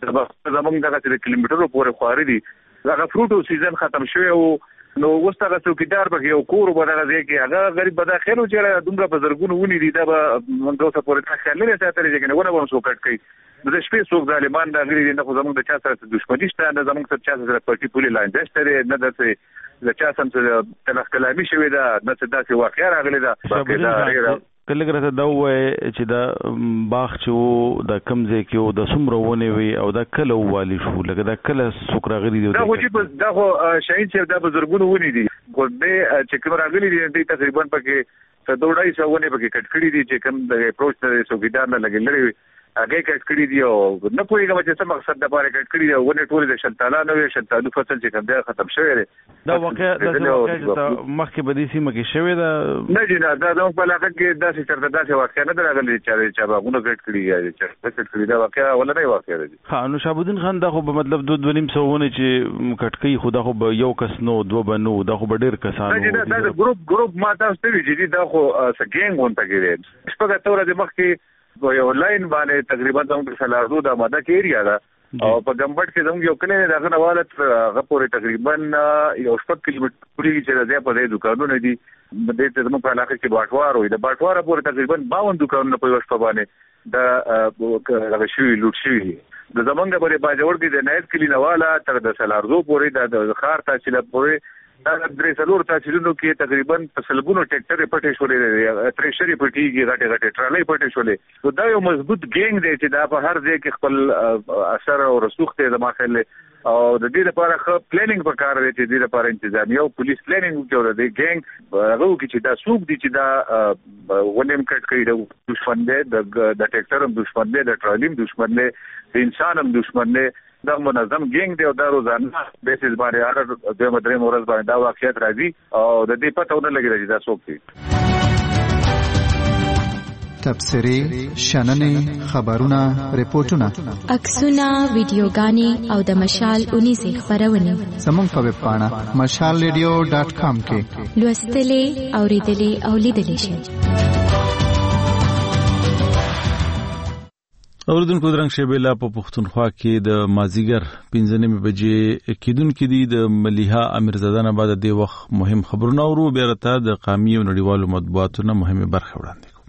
S7: زمونږ دغه چې کیلومترو پورې خواري دي. هغه فروټو سیزن ختم شوی او نو وستغه څوکیدار به یو کور بدغه دی کې هغه غریب به د خیرو چې دومره بزرګونو ونی دي دا به موږ دوسه پورې تخیل نه ساتل چې نه ونه ونه سو کټ کوي. د شپې څوک ظالمان دا غری دي نه خو زمونږ د چا سره دښمنی شته نه زمونږ سره چا سره پټي پولی لاین دشته نه د د چا سم څه تلخ کلامي شوی دا نه څه داسې واقعیا راغلی دا باقي
S1: کله ګرته دا وای چې دا باغ چې د کمزې کې د سمره ونه وي او دا کله والی شو لکه دا کله سوکرا غری دی
S7: دا خو چې دا خو شاهین چې دا بزرګونو ونی دي خو دې چې کوم راغلی دي تقریبا پکې څه دوړای څو ونه پکې کټ کړی دي چې کوم د اپروچ ته څوکیدار نه لګیلري هغه کټ کړی دی او نه پوهیږم چې څه مقصد د پاره کټ کړی دی ونه ټول د شلتالانو وي شلتالو فصل چې کوم دی ختم شوی دی.
S1: دا واقع د مخکې بدی سیمه کې شوی دا
S7: نه جنا دا د په علاقه کې داسې چرته داسې واقع نه راغلی چې چې باغونه کټ کړی یا چې کټ کړی دا واقع ولا نه واقع دی.
S1: ها نو شهاب الدین خان دا خو په مطلب دوه دوه نیم سوونه چې کټ کوي خدا خو یو کس نو دوه بنو دا خو ډیر کسانو
S7: نه جنا دا ګروپ ګروپ ما تاسو ته وی چې دا خو سګینګ ونته کېږي. شپږ تور د مخکې یو لاین باندې تقریبا زموږ سلاردو د ماده کې ایریا ده او په ګمبټ کې زموږ یو کلی دغه نوالت هغه پورې تقریبا یو شپږ کیلومتر پورې چې د په دې دکانونه دي د دې زموږ په علاقه کې باټوار وي د باټوار پورې تقریبا باون دکانونه په وشته باندې د هغه شوی لوټ شوی د زمونږ د بری باجوړ کې د نایت کلی نواله تر د سلاردو پورې د خار تحصیل پورې دا درې څلور تحصیلونو کې تقریبا په سلګونو ټریکټر پټې شولې تریشري پټېږي غټه غټه ټرالۍ پټې شولې نو دا یو مضبوط ګینګ دی چې دا په هر ځای کې خپل اثر او رسوخ ته د ماخله او د دې لپاره خو پلانینګ وکړ دی چې د دې لپاره انتظامی او پولیس پلانینګ وکړي دی ګینګ هغه کې چې دا سوق دي چې دا ونیم کټ کوي د دشمن دی د د ټریکټر هم دشمن دی د ټرالیم دشمن دی د انسان هم دشمن دی دا منظم ګینګ دی او دا روزانه بیسز باندې هر د مدرې مورز باندې دا واقعیت راځي او د دې پته ونه لګي چې دا څوک دی.
S8: تبصرې شننې خبرونه ریپورتونه
S9: عکسونه ویډیوګانې او د مشال اونیزه خبرونه
S8: زموږ په ویب پاڼه مشال ریډیو ډاټ کام کې
S9: لوستلې اوریدلې او لیدلې شئ.
S1: اوردونکو درنګ شیبېلا په پښتونخوا کې د مازیګر پنځه نیمې بجې کېدونکې دي د ملیحه امیرزاده نه بعد د وخت مهم خبرونه اورو بیا راته د قامي او نړیوالو مطبوعاتو نه مهمه برخه وړاندې کوو.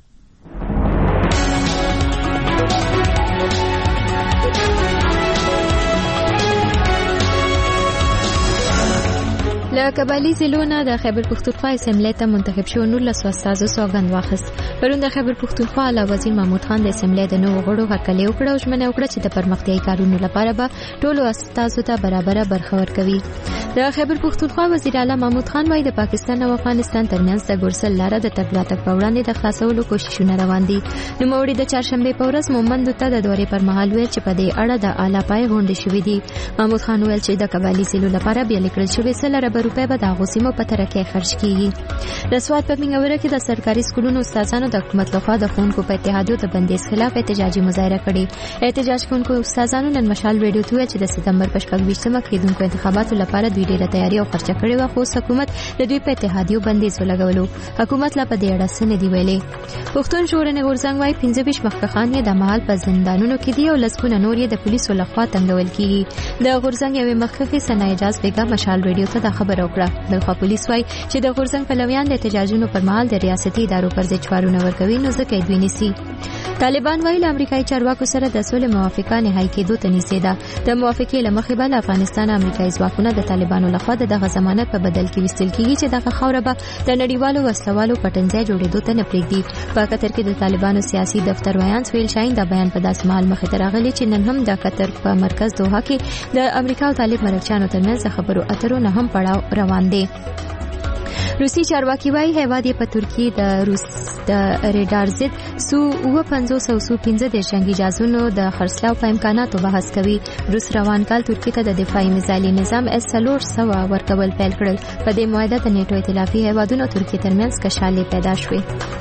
S9: له قبایلي ضلعو نه د خیبر پښتونخوا اسمبلی ته منتخب شوي نولس استازو سوګند واخیست. پرون د خیبر پښتونخوا اعلی وزیر محمود خان د اسمبلی د نوو غړو هرکلی وکړ او ژمنه وکړه چې د پرمختیایي کارونو لپاره به ټولو استازو ته برابره برخه ورکوي. د خیبر پښتونخوا وزیر اعلی محمود خان وايي د پاکستان او افغانستان ترمنځ د ګورسل لاره د تګ راتګ په وړاندې د خلاصولو کوششونه روان دي. نوموړي د چهارشنبه په ورځ مومندو ته د دورې پر مهال ویل چې په دې اړه د اعلی پای غونډې شوې دي. محمود خان ویل چې د قبایلي ضلعو لپاره بیا لیکل شوي سلره روپۍ به د هغو سیمو په ترقۍ خرج کیږي. د سوات په منګوره کې د سرکاري سکولونو استادانو د حکومت لخوا د ښوونکو په اتحادیو د بندیز خلاف احتجاجي مظاهره کړې. احتجاج کوونکو استادانو نن مشال ریډیو ته ویل چې د سپتمبر په شپږ ویشتمه کېدونکو انتخاباتو لپاره دوی ډېره تیاری او خرچه کړې وه، خو حکومت د دوی په اتحادیو بندیز ولګولو. حکومت لا په دې اړه څه نه دي ویلي. پښتون ژغورنې غورځنګ وايي پنځه ویشت مخکښان یې د مهال په زندانونو کې دي او لسګونه نور یې د پولیسو لخوا تنګول کیږي. د غورځنګ یوې مخکښې ثنا اعجاز بیګا مشال ریډیو ته دا خبره وکړه. بلخوا پولیس وايي چې د غورځنګ پلویان د احتجاجونو پر مهال د ریاستي ادارو پر ضد چوارونه ورکوي، نو ځکه دوی نیسي. طالبان وايي له امریکایي چارواکو سره د سولې موافقه نهایی کېدو ته نږدې ده. د موافقې له مخې به له افغانستان امریکایي ځواکونه د طالبانو لخوا دغه ضمانت په بدل کې ویستل کېږي چې دغه خاوره به د نړیوالو وسلوالو پټنځای جوړېدو ته نه پرېږدي. په قطر کې د طالبانو سیاسي دفتر ویان سویل شاهین دا بیان په داسې مهال مخې ته راغلی چې نن هم د قطر په مرکز دوحه کې د امریکا او طالب مرکچیانو ترمنځ د خبرو اترو نه هم پړاو روان دی. روسي چارواکي وايي هیواد یې په ترکیه د روس د ریډار ضد سو اوه پنځوس او سو پنځه د جنگي جهازونو د خرڅلاو په امکاناتو بحث کوي. روس روان کال ترکیه ته د دفاعي میزایلي نظام اس څلور سوه ورکول پیل کړل. په دې معاهده د نیټو ائتلافي هیوادونو ترکیه ترمنځ کشالې پیدا شوې.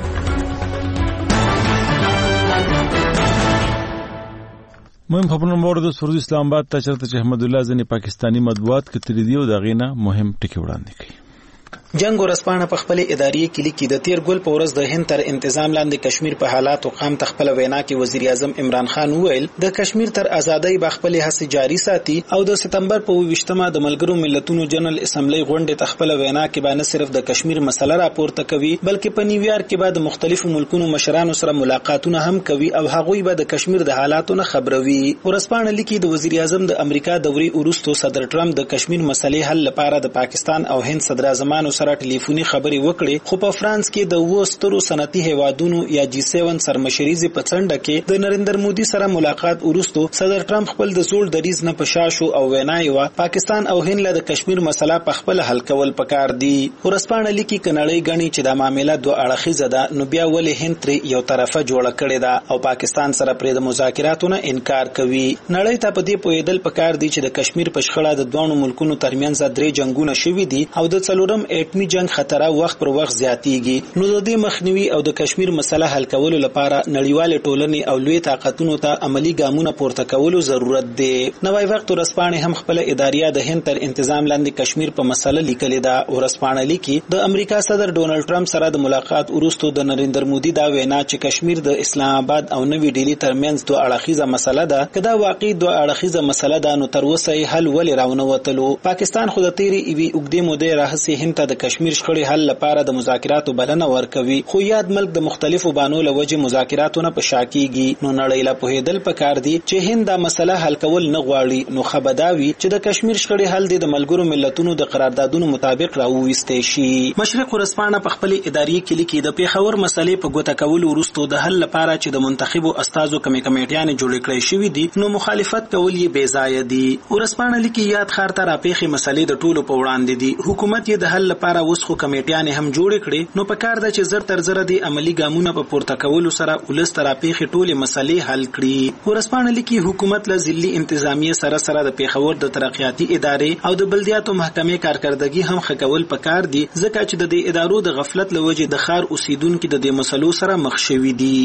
S1: مهم خبرونه مورد سعودي اسلام آباد ته چرته چې احمد الله ځنی پاکستانی مطبوعات کتري دی او دا غینه مهم ټکی وړاندې کوي.
S6: جنگ ورسپانه په خپل اداري کې لیکي د تیر ګل په ورځ د هند تر انتظام لاندې کشمیر په حالات او قام تخپل وینا کې وزیر اعظم عمران خان وویل د کشمیر تر ازادۍ به خپل هڅې جاري ساتي او د سپتمبر په ویشتمه د ملګرو ملتونو جنرال اسمبلی غونډې تخپل وینا کې باندې صرف د کشمیر مسله راپورته کوي بلکې په نیویارک کې به د مختلفو ملکونو مشرانو سره ملاقاتونه هم کوي او هغوی به د کشمیر د حالاتو نه خبروي. ورسپانه لیکي د وزیر اعظم د امریکا دوري وروسته صدر ټرمپ د کشمیر مسلې حل لپاره د پاکستان او هند صدر اعظمانو سره ټلیفوني خبري وکړي، خو په فرانس کې د وسترو صنعتي هیوادونو یا جی سیون سرمشریزي په څنډه کې د نریندر مودي سره ملاقات وروسته صدر ټرمپ خپل د زوړ دریز نه پشاشو او وینا یې پاکستان او هند له د کشمیر مسله په خپل حل کول پکار دي. ورسپانه لیکي کنړی غني چې د معاملې دوه اړخیزه ده نو بیا ولې هند تر یو طرفه جوړه کړې ده او پاکستان سره پرې د مذاکراتو نه انکار کوي. نړۍ ته په دې پویدل پکار دي چې د کشمیر په شخړه د دوه ملکونو ترمنځ درې جنگونه شوي دي او د څلورم اټمی جنگ خطر وخت پر وخت زیاتیږي. نو د دې مخنیوي او د کشمیر مسله حل کولو لپاره نړیوال ټولنې او لوی طاقتونو ته عملی ګامونه پورته کولو ضرورت دی. نوای وخت ورسپانه هم خپل اداریه د هند تر انتظام لاندې کشمیر په مسله لیکلې ده. ورسپانه لیکي د امریکا صدر ډونالد ټرمپ سره د ملاقات وروسته د نریندر مودي دا وینا چې کشمیر د اسلام آباد او نوی ډیلی ترمنځ دوه اړخیزه مسله ده کدا واقعي دوه اړخیزه مسله ده نو تر اوسه حل ولې راونه وتلو. پاکستان خو د تیری ایوي وګدې موده راهسي هند ته د کشمیر شخړې حل لپاره د مذاکراتو بلنه ورکوي، خو یاد ملک د مختلفو بانو له وجې مذاکراتو نه پشاکیږي. نو نړۍ لا په هدل پکار دي چې هند دا مسله حل کول نه غواړي نو خبرداوي چې د کشمیر شخړې حل د ملګرو ملتونو د قراردادونو مطابق راوويستې شي. مشرق ورسپانه په خپل اداري کې لیکي د پیښور مسلې په ګوته کول وروسته د حل لپاره چې د منتخبو استادو کمی کمیټیان جوړ کړي شوی دي نو مخالفت کول یې بے ځای دي. ورسپانه لیکي یاد خار ته راپېخي مسلې د ټولو په وړاندې دي، حکومت یې د حل لپاره وسخو کمیټیان هم جوړ کړي نو په کار ده چې زر تر زر دي عملی ګامونه په پورته کولو سره ولس تراپېخي ټولې مسلې حل کړي. ورسپانه لیکي حکومت له ځلي انتظامیه سره سره د پیښور د ترقیاتي ادارې او د بلدیاتو محکمې کارکردګي هم خکول پکار دي ځکه چې د دې ادارو د غفلت لوجې د خار اوسیدونکو د دې مسلو سره مخ شوي دي.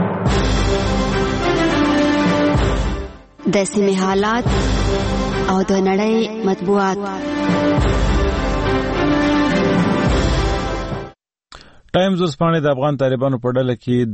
S10: د سیمې حالات او د نړۍ مطبوعات.
S1: ټایمز ورسپانې د افغان طالبانو په ډله کې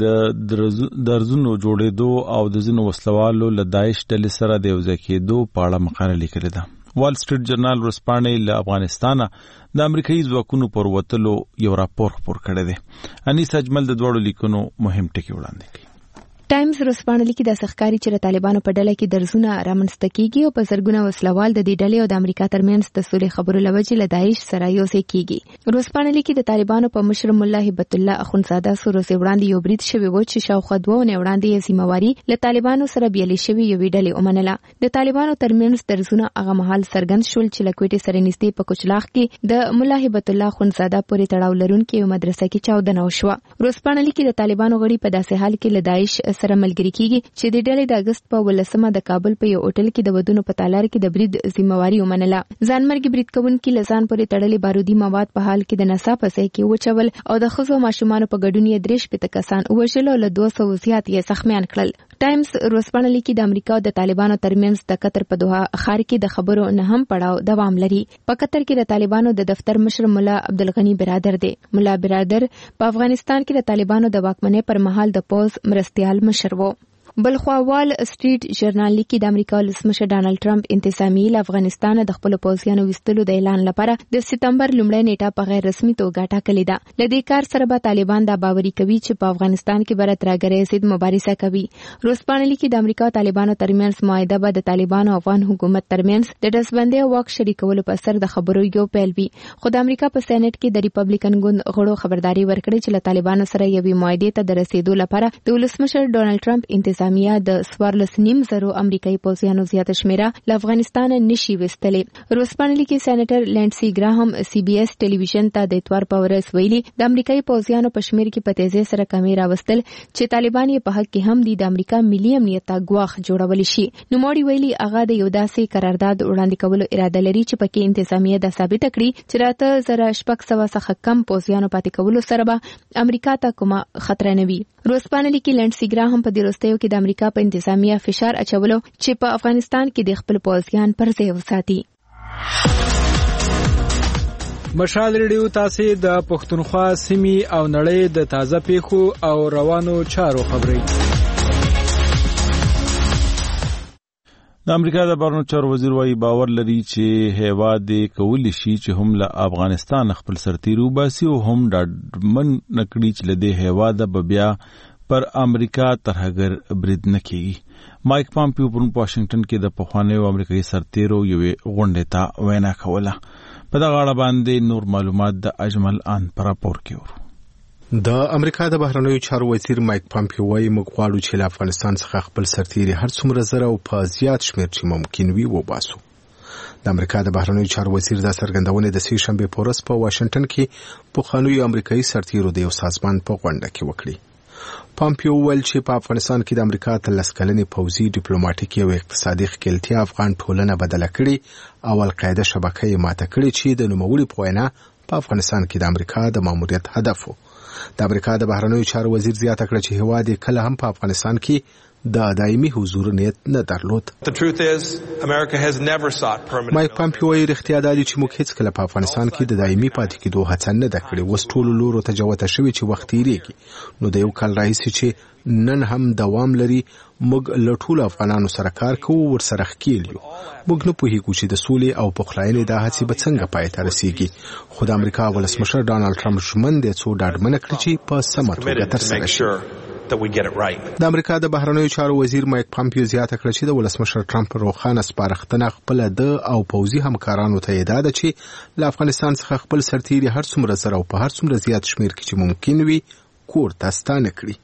S1: د درزونو جوړېدو او د ځینو وسلوالو له داعش ډلې سره د یوځای کېدو په اړه مقاله لیکلې ده. وال سټریټ جرنال ورسپانې له افغانستانه د امریکایي ځواکونو پر وتلو یو راپور خپور کړی دی. انیس اجمل د دواړو لیکونو مهم ټکي وړاندې کړي.
S3: ټایمز ورسپانې لیکي د سخکاری چې د طالبانو په ډله کې درزونه رامنځته کیږي او په زرګونه وسلوال د دې ډلې او د امریکا ترمنځ د سولې خبرو لوجې له داعش سره یوځای کیږي. ورسپانې لیکي د طالبانو په مشر مولا هبت الله اخونزاده سره وړاندې یو برید شوی و چې شاوخوا دوه نه وړاندې یې ذمہواری له طالبانو سره بیلې شوی یو ډلې ومنله. د طالبانو ترمنځ درزونه هغه مهال څرګند شول چې لکوټي سره نږدې په کوچلاخ کې د مولا هبت الله اخونزاده پورې تړاو لرونکي یو مدرسه کې چاودنه وشوه. ورسپانې لیکي د طالبانو غړي په داسې حال کې له داعش سره ملګری کیږي چې د ډلې د اگست په ولسمه د کابل په یو هوټل کې د ودونو په تالار کې د برید ذمہواری ومنله. ځانمرګي برید کوونکي لزان پورې تړلې بارودي مواد په حال کې د نصاب په ځای کې وچول او د ښځو ماشومانو په ګډون یې درې شپېته کسان ووژل او له دوه سوو زیات یې زخمیان کړل. ټایمز ورسپانې لیکي د امریکا او د طالبانو ترمنځ د قطر په دوحه ښار کې د خبرو نه هم پړاو دوام لري. په قطر کې د طالبانو د دفتر مشر مولا عبدالغنی برادر دی. مولا برادر په افغانستان کې د طالبانو د واکمنۍ پر مهال د پوز مرستيال مشر و. بلخوا وال سټریټ جرنال لیکي د امریکا ولسمشر ډانلډ ټرمپ انتظامیه له افغانستان د خپل پوځیانو وستلو د اعلان لپاره د سپتمبر لومړۍ نیټه په غیر رسمي توګه ټاکلې ده. له دې کار سره به طالبان دا باوري کوي چې په افغانستان کې به ترهګرۍ ضد مبارزه کوي. ورسپانې لیکي د امریکا او طالبانو ترمنځ معاهده به د طالبانو او افغان حکومت ترمنځ د دسبندۍ او واک شریکولو په سر د خبرو یو پیل وي. خو د امریکا په سېنات کې د ریپبلیکن ګوند غړو خبرداري ورکړې چې له طالبانو سره یوې معاهدې ته د رسیدو لپاره د ولسمشر ډانلډ ټرمپ انتظامیه د سوارلس نیم زرو امریکایي پوځیانو زیاته شمیره له افغانستان نشي وستلې. روسپانې لیکي سېنیټر لینډسي ګراهم سی بي اس ټلویزیون ته د اتوار په ورځ ویلي د امریکایي پوځیانو په شمیر کې په تیزی سره کمی راوستل چې طالبان یې په حق کې هم د امریکا ملي امنیت ته ګواښ جوړول شي. نوموړي ویلي هغه د یو داسې قرارداد وړاندې کولو اراده لري چې پکې انتظامیه د ثابت کړي چې راته زره شپږ سوه څخه کم پوځیانو پاتې کولو سره به امریکا ته کومه خطر نه وي. روسپانې لیکي لینډسي ګراهم په دې وروستیو کې د امریکا په انتظامیه فشار اچولو چې په افغانستان کې د خپل پوځیان پر ځای وساتي.
S11: مشال ریډیو تاسو د پښتونخوا سیمې او نړۍ د تازه پیښو او روانو چارو خبري.
S1: د امریکا د بهرنیو چارو وزیر وايي باور لري چې هیواد کولی شي چې هم له افغانستان خپل سرتیرو باسي او هم ډاډمن نکړي چې له دې هیواد به بیا پر امریکا ترهګر برید نه کیږي. مایک پامپیو په واشنگټن کې د پخوانیو امریکایي سرتیرو یوې غونډې ته وینا کوله. په دغه اړه باندې نور معلومات د اجمل ان پر راپور کې ورو.
S12: د امریکا د بهرنیو چارو وزیر مایک پامپیو وايي موږ غواړو چې له افغانستان څخه خپل سرتیري هر څومره زره او په زیات شمېر چې ممکن وي وباسو. د امریکا د بهرنیو چارو وزیر د څرګندونې د سې شنبه په ورځ په واشنگټن کې پخوانیو امریکایي سرتیرو د یو سازمان په غونډه کې وکړي. پامپیو ویل چې په افغانستان کې د امریکا تلس کلنې پوځي ډیپلوماټیکي او اقتصادي ښکېلتیا افغان ټولنه بدله کړې او القاعده شبکه یې ماته کړې چې د نوموړي په وینا په افغانستان کې د امریکا د ماموریت هدف و. د امریکا د بهرنیو چارو وزیر زیاته کړه چې هیواد یې کله هم په افغانستان کې د دایمي حضور نیت نه درلود. مایک پامپیو وايي رښتیا دا دی چې موږ هیڅ کله په افغانستان کې د دایمي پاتې کېدو هڅه نه ده کړې. اوس ټولو لورو ته جوته شوې چې وخت تېرېږي. نو د یو کال راهیسې چې نن هم دوام لري موږ له ټولو افغانانو سره کار کوو ورسره ښکېل یو. موږ نه پوهېږو چې د سولې او پخلاینې دا هڅې به څنګه پای ته رسېږي. خو د امریکا ولسمشر ډانلډ ټرمپ ژمن دی څو ډاډمنه کړي چې په سمه توګه ترسره شي. د امریکا د بهرنیو چارو وزیر مایک پامپیو زیاته کړه چې د ولسمشر ټرمپ روښانه سپارښتنه خپل د او پوځي همکارانو ته یې ده چې له افغانستان څخه خپل سرتیري هر څومره زره او په هر څومره زیات شمېر کې چې ممکن وي کور ته ستانه کړي.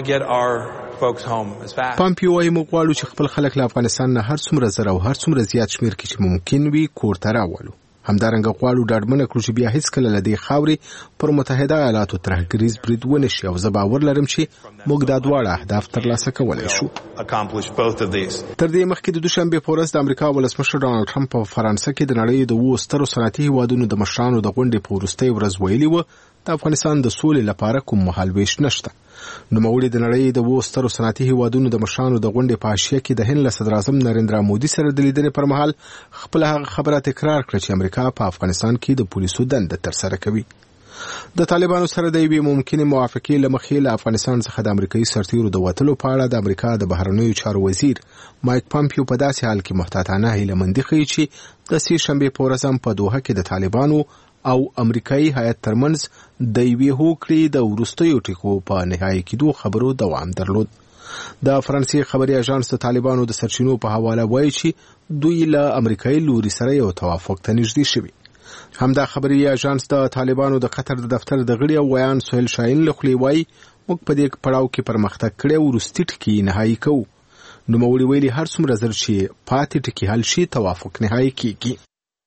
S12: پامپیو وايي موږ غواړو چې خپل خلک له افغانستان نه هر څومره زره او هر څومره زیات شمېر کې چې ممکن وي کور ته راولو. همدارنګه غواړو ډاډمنه کړو چې بیا هیڅ کله له دې خاورې پر متحده ایالاتو ترهګریز برید ونه شي او زه باور لرم چې موږ دا دواړه اهداف ترلاسه کولی شو. تر دې مخکې د دوشنبې په ورځ د امریکا ولسمشر ډانلډ ټرمپ په فرانسه کې د نړۍ د اوو سترو صنعتي هیوادونو د مشرانو د غونډې په وروستۍ ورځ ویلي و د افغانستان د سولې لپاره کوم مهالویش نشته. نوموړي د نړۍ د اوو سترو صنعتي هیوادونو د مشرانو د غونډې په حاشیه کې د هند له صدر اعظم نریندرا مودي سره د لیدنې پر مهال خپل هغه خبره تکرار کړه چې امریکا په افغانستان کې د پولیسو دنده ترسره کوي. د طالبانو سره د یوې ممکنه موافقې لمخې له افغانستان څخه د امریکایي سرتیرو د وتلو په اړه د امریکا د بهرنیو چارو وزیر مایک پامپیو په داسې حال کې محتاطانه هیلهمندي ښیي چې د سې شنبې په ورځ هم په دوحه کې د طالبانو او امریکایي هیات ترمنځ د یوې هوکړې د وروستیو ټکو په نهایي کېدو خبرو دوام درلود. د فرانسې خبري اژانس د طالبانو د سرچینو په حواله وایي چې دوی له امریکایي لوري سره یو توافق ته نږدې شوي. همدا خبري اژانس د طالبانو د قطر د دفتر د غړي او ویان سهیل شاهین له خولې وایي موږ په دې پړاو کې پرمختګ کړی او وروستي ټکي نهایي کوو. نوموړي ویلي هر څومره زر چې پاتې ټکي حل شي توافق نهایي کیږي.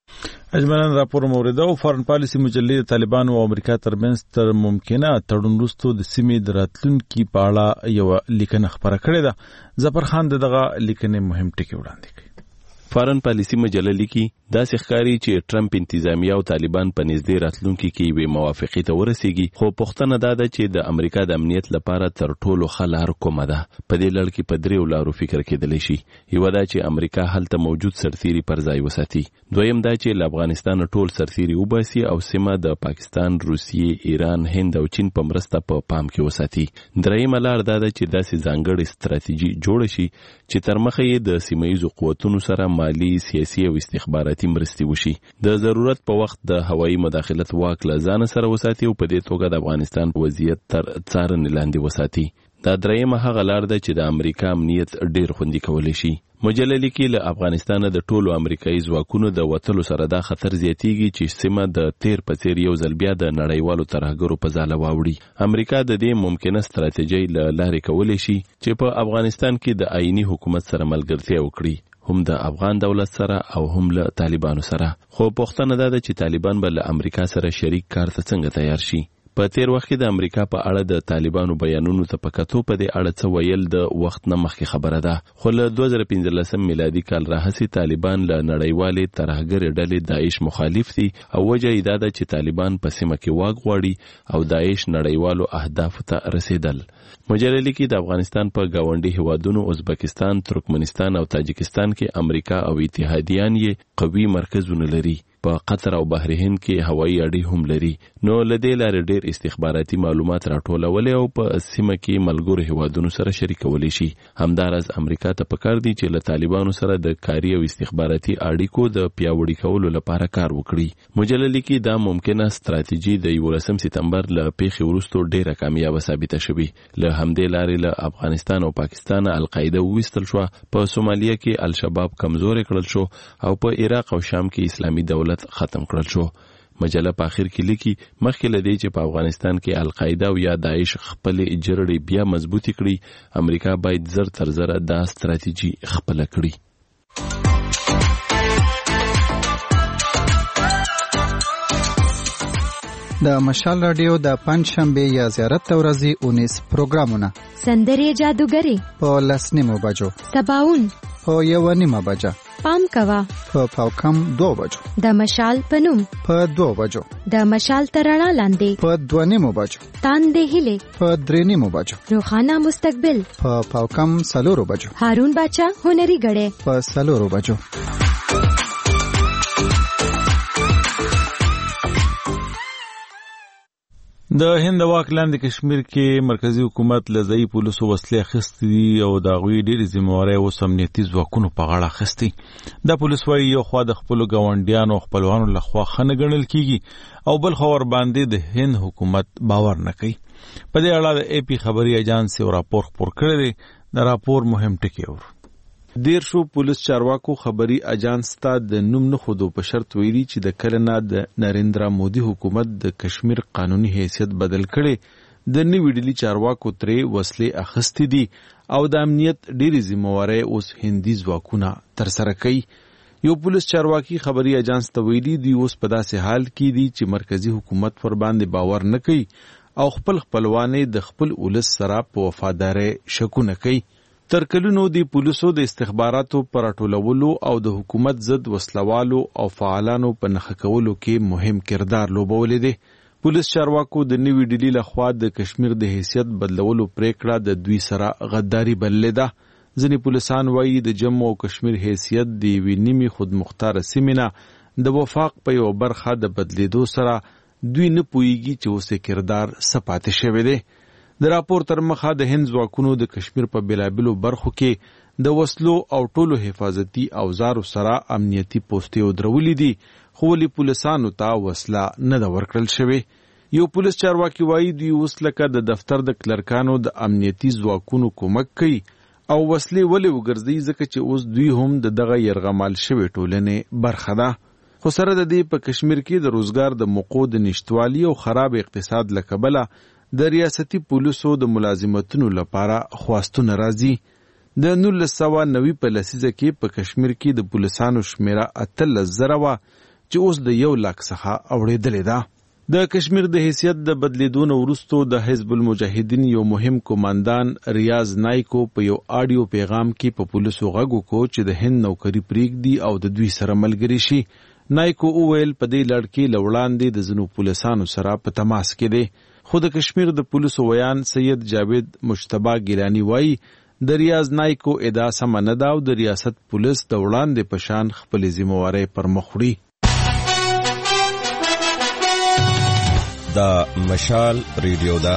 S1: اجمالاً راپور مورده او فارن پالیسي مجلې د طالبانو او امریکا ترمنځ تر ممکنه تړون وروسته د سیمې د راتلونکي په اړه یو لیکنه خبره کړې ده. ظفر خان دغه لیکنې مهم ټکي وړاندې کړي.
S13: فارن پالیسي مجله لیکي داسې ښکاري چې ټرمپ انتظامیه او طالبان په نږدې راتلونکي کې یوې موافقې ته ورسیږي، خو پوښتنه دا ده چې د امریکا د امنیت لپاره تر ټولو ښه لار کومه ده. په دې لړ کې په دریو لارو فکر کېدلی شي. یوه دا چې امریکا هلته موجود سرتیري پر ځای وساتي. دویم دا چې له افغانستان ټول سرتیري وباسي او سیمه د پاکستان، روسیې، ایران، هند او چین په مرسته په پام کې وساتي. دریمه لار دا ده چې داسې ځانګړې ستراتیژي جوړه شي چې تر مخه یې د سیمه ییزو قوتونو سره مالي، سیاسي او استخباراتي مرستې وشي. د ضرورت په وخت د هوایي مداخلت واک له ځان سره وساتي او په دې توګه د افغانستان وضعیت تر څارنې لاندې وساتي. دا درېیمه هغه لار ده چې د امریکا امنیت ډیر خوندي کولی شي. مجله لیکي له افغانستان د ټولو امریکایي ځواکونو د وتلو سره دا خطر زیاتیږي چې سیمه د تیر په څیر یو ځل بیا د نړیوالو ترهګرو په ځاله واوړي. امریکا د دې ممکنه ستراتیژۍ له لارې کولی شي چې په افغانستان کې د آئینی حکومت سره ملګرتیا وکړي، هم د افغان دولت سره او هم له طالبانو سره. خو پوښتنه دا ده چې طالبان به له امریکا سره شریک کار ته څنګه تیار شي. په تیر وخت کې د امریکا په اړه د طالبانو بیانونو ته په کتو په دې اړه څه ویل د وخت نه مخکې خبره ده. خو له دوه زره پنځلسم میلادي کال راهیسې طالبان له نړیوالې ترهګرې ډلې داعش مخالف دي او وجه یې دا ده چې طالبان په سیمه کې واک غواړي او داعش نړیوالو اهدافو ته رسیدل. مجله لیکي د افغانستان په ګاونډي هیوادونو ازبکستان، ترکمنستان او تاجکستان کې امریکا او اتحادیان یې قوي مرکزونه لري. په قطر او بحرین کې هوایي اډې هم لري. نو له دې لارې ډېر استخباراتي معلومات راټولولی او په سیمه کې ملګرو هیوادونو سره شریکولی شي. همداراز امریکا ته پکار دی چې له طالبانو سره د کاري او استخباراتي اړیکو د پیاوړي کولو لپاره کار وکړي. مجله لیکي دا ممکنه ستراتیژي د یولسم سپتمبر له پیښې وروسته ډېره کامیابه ثابته شوې. له همدې لارې له افغانستان او پاکستان القاعده وویستل شوه، په سومالیه کې الشباب کمزوري کړل شو او په عراق او شام کې اسلامي دولت ختم کړل شو. مجله په اخر کې لیکي مخکې له دې چې په افغانستان کې القاعده او یا داعش خپل جرړې بیا مضبوطی کړي، امریکا باید زر تر زره دا ستراتیژي خپل کړي.
S8: د مشال رادیو د پنځشنبه یا زیارت ورځې اونیس پروګرامونه:
S9: سندرې جادوګری
S8: په لسنیمو بجو،
S9: سباون
S8: په یو نیمه بجه،
S9: پام کوا
S8: په پاوکم دو بجو،
S9: د مشال پنوم
S8: په دو بجو،
S9: د مشال ترڼا لاندې
S8: په دو نیمو بجو،
S9: تاندې هله
S8: په درې نیمو بجو،
S9: روخانه مستقبل
S8: په پاوکم سلورو بجو،
S9: هارون باچا هنري غړې
S8: په سلورو بجو.
S1: د هند واک لاندې کشمیر کې مرکزی حکومت له ځای پولیسو وسلې اخیستې دي او د هغوی ډېرې ذمهوارۍ اوس امنیتي ځواکونو په غاړه اخیستې. دا پولیس وایي یو خوا د خپلو ګاونډیانو او خپلوانو لخوا ښه نه ګڼل کیږي او بل خوا ورباندې د هند حکومت باور نه کوي. په دې اړه د اے پی خبري اجانس یو راپور خپور کړی دی. د راپور مهم ټکي اورو. دیر شو پولیس چارواکو خبري اجانس ته د نوم نه خودو په شرط ویلي چې د کله نه د نریندرا مودي حکومت د کشمیر قانوني حیثیت بدل کړي. د نوي ډلې چارواکو ترې وسلې اخیستې دي او د امنیت ډېرې ذمهوارۍ اوس هندي ځواکونه ترسره کوي. یو پولیس چارواکي خبري اجانس ته ویلي دی اوس په داسې حال کې دي چې مرکزی حکومت پر باندې باور نه کوي او خپل خپلوانې د خپل ولس سره په وفادارۍ شکونه کوي. تر کلونو د پولیسو د استخباراتو پر راټولولو او د حکومت ضد وسلوالو او فعالانو په نښه کولو کې مهم کردار لوبولی دی. پولیس چارواکو د نوي ډلې لخوا د کشمیر د حیثیت بدلولو پریکړه د دوی سره غداري بللې ده. ځینې پولیسان وایي د جموں او کشمیر حیثیت د یوې نیمې خودمختاره سیمې نه د وفاق په یوه برخه د بدلیدو سره دوی نه پوهیږي چې اوس یې کردار څه پاتې شوی دی. د راپور تر مخه د هند ځواکونو د کشمیر په بېلابېلو برخو کې د وسلو او ټولو حفاظتي اوزارو سره امنیتي پوستې ودرولې دي، خو ولې پولیسانو ته وسله نه ده ورکړل شوې. یو پولیس چارواکي وایي دوی اوس لکه د دفتر د کلرکانو د امنیتي ځواکونو کومک کوي او وسلې ولې وګرځي ځکه چې اوس دوی هم د دغه یرغمال شوې ټولنې برخه ده. خو سره د دې په کشمیر کې د روزګار د موقعو د نشتوالي او خراب اقتصاد له کبله د ریاستي پولیسو د ملازمتونو لپاره خواستونه راځي. د نولس سوه نوي په لسیزه کې په کشمیر کې د پولیسانو شمیره اتلس زره وه چې اوس د یو لاک څخه اوړېدلې ده. د کشمیر د حیثیت د بدلیدو نه وروستو د حزب المجاهدین یو مهم قوماندان ریاض نایکو په یو آډیو پیغام کې په پولیسو غږ وکړو چې د هند نوکري پرېږدي او د دوی سره ملګري شي. نایکو وویل په دې لړ کې له وړاندې د ځینو پولیسانو سره په تماس کې دی. خو د کشمیر د پولیسو ویان سید جاوید مجتبی ګیلانی وایي د ریاض نایکو ادعا سمه نه ده او د ریاست پولیس د وړاندې په شان خپلې ذمهوارۍ پر مخ وړي.
S14: دا مشال ریډیو ده.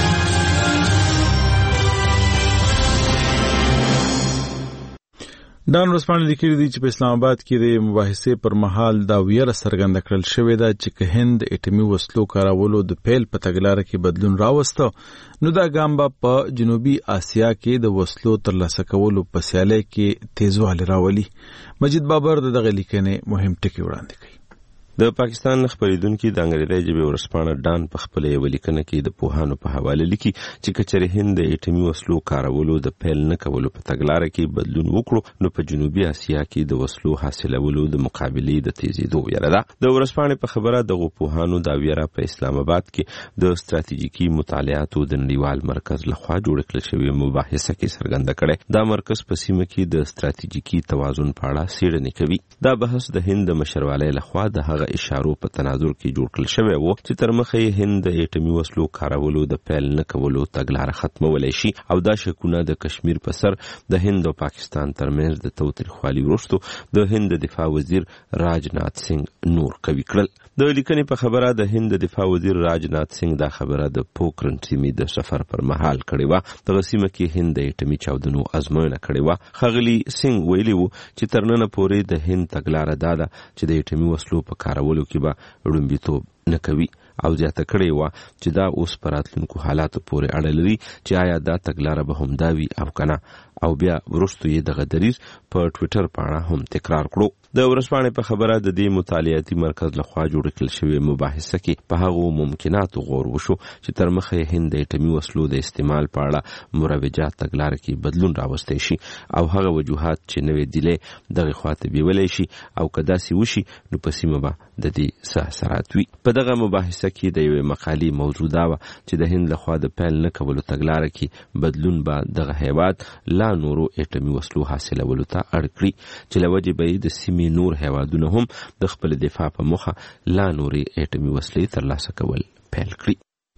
S1: ډان ورځپاڼې لیکلي دي چې په اسلام آباد کې د مباحثې پر مهال دا ویره څرګنده کړل شوې ده چې که هند د اټومي وسلو کارولو د پیل په تګلاره کې بدلون راوسته نو دا ګام به په جنوبي اسیا کې د وسلو ترلاسه کولو په سیالۍ کې تیزوالی راولي. مجید بابر د دغه لیکنې مهم ټکي وړاندې کوي.
S14: د پاکستان خبرېدونکي د انګریزي ژبې ورځپاڼه ډان په خپله یوه لیکنه کې د پوهانو په حواله لیکي چې که چېرې هند د اټومي وسلو کارولو د پیل نه کولو په تګلاره کې بدلون وکړو نو په جنوبي اسیا کې د وسلو حاصلولو د مقابلې د تیزېدو ویره ده. د ورځپاڼې په خبره دغو پوهانو دا ویره په اسلام آباد کې د ستراتیژیکي مطالعاتو د نړیوال مرکز لخوا جوړه کړل شوې مباحثه کې څرګنده کړې. دا مرکز په سیمه کې د ستراتیژیکي توازن په اړه څېړنې کوي. دا بحث د هند د مشروالۍ لخوا د هغه اشارو په تناظر کې جوړ کړل شوی و چې تر مخه یې هند د اټومي وسلو کارولو د پیل نه کولو تګلاره ختمولی شي او دا شکونه د کشمیر په سر د هند او پاکستان ترمنځ د تاوتریخوالي وروسته د هند د دفاع وزیر راجنات سنگ نور قوي کړل. د لیکنې په خبره د هند د دفاع وزیر راجنات سنگ دا خبره د پوکرن سیمې د سفر پر مهال کړې وه. دغه سیمه کې هند د اټومي چاودنو ازموینه کړې وه. ښاغلي سنگ ویلي وو چې تر ننه پورې د هند تګلاره دا ده چې د اټومي وسلو په کارولو کې به ړومبیتوب نه کوي او زیاته کړې وه چې دا اوس په راتلونکو حالاتو پورې اړه لري چې آیا دا تګلاره به همدا وي او که نه. او بیا وروستو یې دغه دریځ په ټویټر پاڼه هم تکرار کړو. د ورځپاڼې په خبره د دې مطالعاتي مرکز لخوا جوړ کړل شوې مباحثه کې په هغو ممکناتو غور وشو چې تر مخه یې هند د اټومي وسلو د استعمال په اړه مروجه تګلاره کې بدلون راوستی شي او هغه وجوهات چې نوې دیلې دغه خواته بیولی شي او که داسې وشي نو په سیمه به د دې څه اثرات وي. په دغه مباحثه کې د یوې مقالې موضوع دا وه چې د هند لخوا د پیل نه کولو تګلاره کې بدلون به دغه هیواد لا نورو اټومي وسلو حاصلولو ته اړ کړي چې له وجې به یې د سیمې نور هیوادونه هم د خپل دفاع په موخه لا نورې اټومي وسلې ترلاسه کول پیل کړي.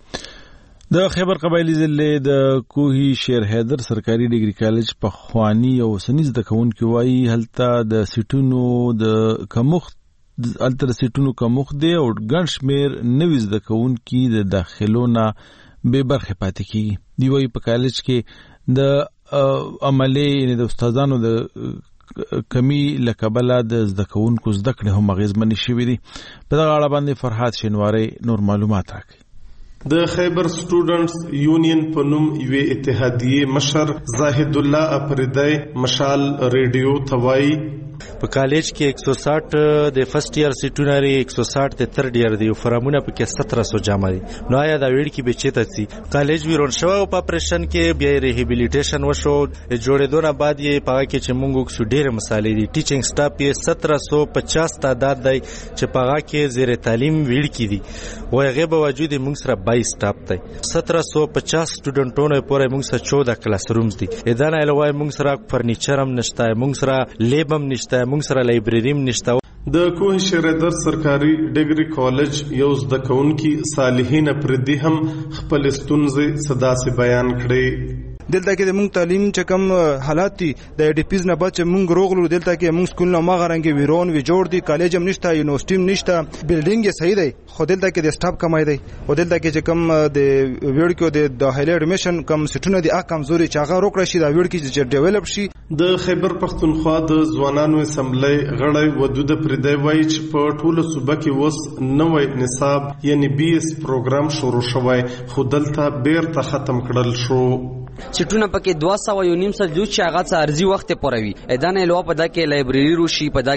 S1: د خیبر قبایلی ضلع د کوهي شیر حیدر سرکاري ډیګري کالج په خوانی او اوسني زده کوونکي وایي هلته د سیټونو د کمښت هلته د سیټونو کمښت دی او ګڼ شمېر نوي زده کوونکي د داخلو نه بې برخې پاتې کېږي. دوی وایي په کالج کې د عملي یعنې د استادانو د کمی له کبله د زده کوونکو زده کړې هم اغېزمنې شوې دي. په دغه اړه باندې فرحات شینواری نور معلومات راکړي.
S18: د خیبر سټوډنټس یونین په نوم یوې اتحادیې مشر زاهد الله اپریدی مشال ریډیو ته وایي
S15: په کالج کې ایک سو ساٹھ د فرست ایئر سیټونه لري، ایک سو ساٹھ د تھرډ ایئر دی، فرامونه پکې سترہ سو جامع دي. نو آیا دا ویډ کې به چیته سي کالج ویرون شو په اپریشن کې بیا ریهابیلیټیشن وشو جوړېدو نه بعد یې پاګه کې چې مونږ څو ډېر مسالې دي. ټیچینګ سټاف یې سترہ سو پچاس تعداد دی چې پاګه کې زیر تعلیم ویډ کې دي او هغه به وجود مونږ سره بائیس سټاف دی. سترہ سو پچاس سټوډنټونو پورې مونږ سره چودہ کلاس رومز دي. اذن علاوه مونږ سره فرنیچر هم نشته، مونږ سره لیب هم نشته، مونږ سره لایبرری هم نشته.
S18: د کوه شریدر سرکاري ډیګري کالج یو زده کوونکي صالحین پردي هم خپل ستونزې صدا سي بیان کړي.
S16: دلته کې موږ تعلیم چې کوم حالات دي د ډي پیز نه بعد چې موږ روغلو دلته کې موږ سکول نه ما غرانګي ویرون وی جوړ دي کالج هم نشته یونیورسيټي هم نشته بلډینګ یې صحیح دی خو دلته کې د سټاف کمای دی او دلته کې چې کوم د ویډ کې د داخلي اډمیشن کم سټونه دي هغه کمزوري چې هغه روکړه شي دا ویډ کې چې ډیولپ شي.
S18: د خیبر پښتونخوا د ځوانانو اسمبلی غړی ودود پردی وایي چې په ټوله صوبه کې وس نوې نصاب یعنی بي اس پروګرام شروع شوی خو دلته بیرته ختم کړل شو.
S17: چټونه پکې دوه سوه یو نیم سل جوړ چې هغه څه ارزي وخت پوروي ادا نه لوا پدا کې لایبرری روشي پدا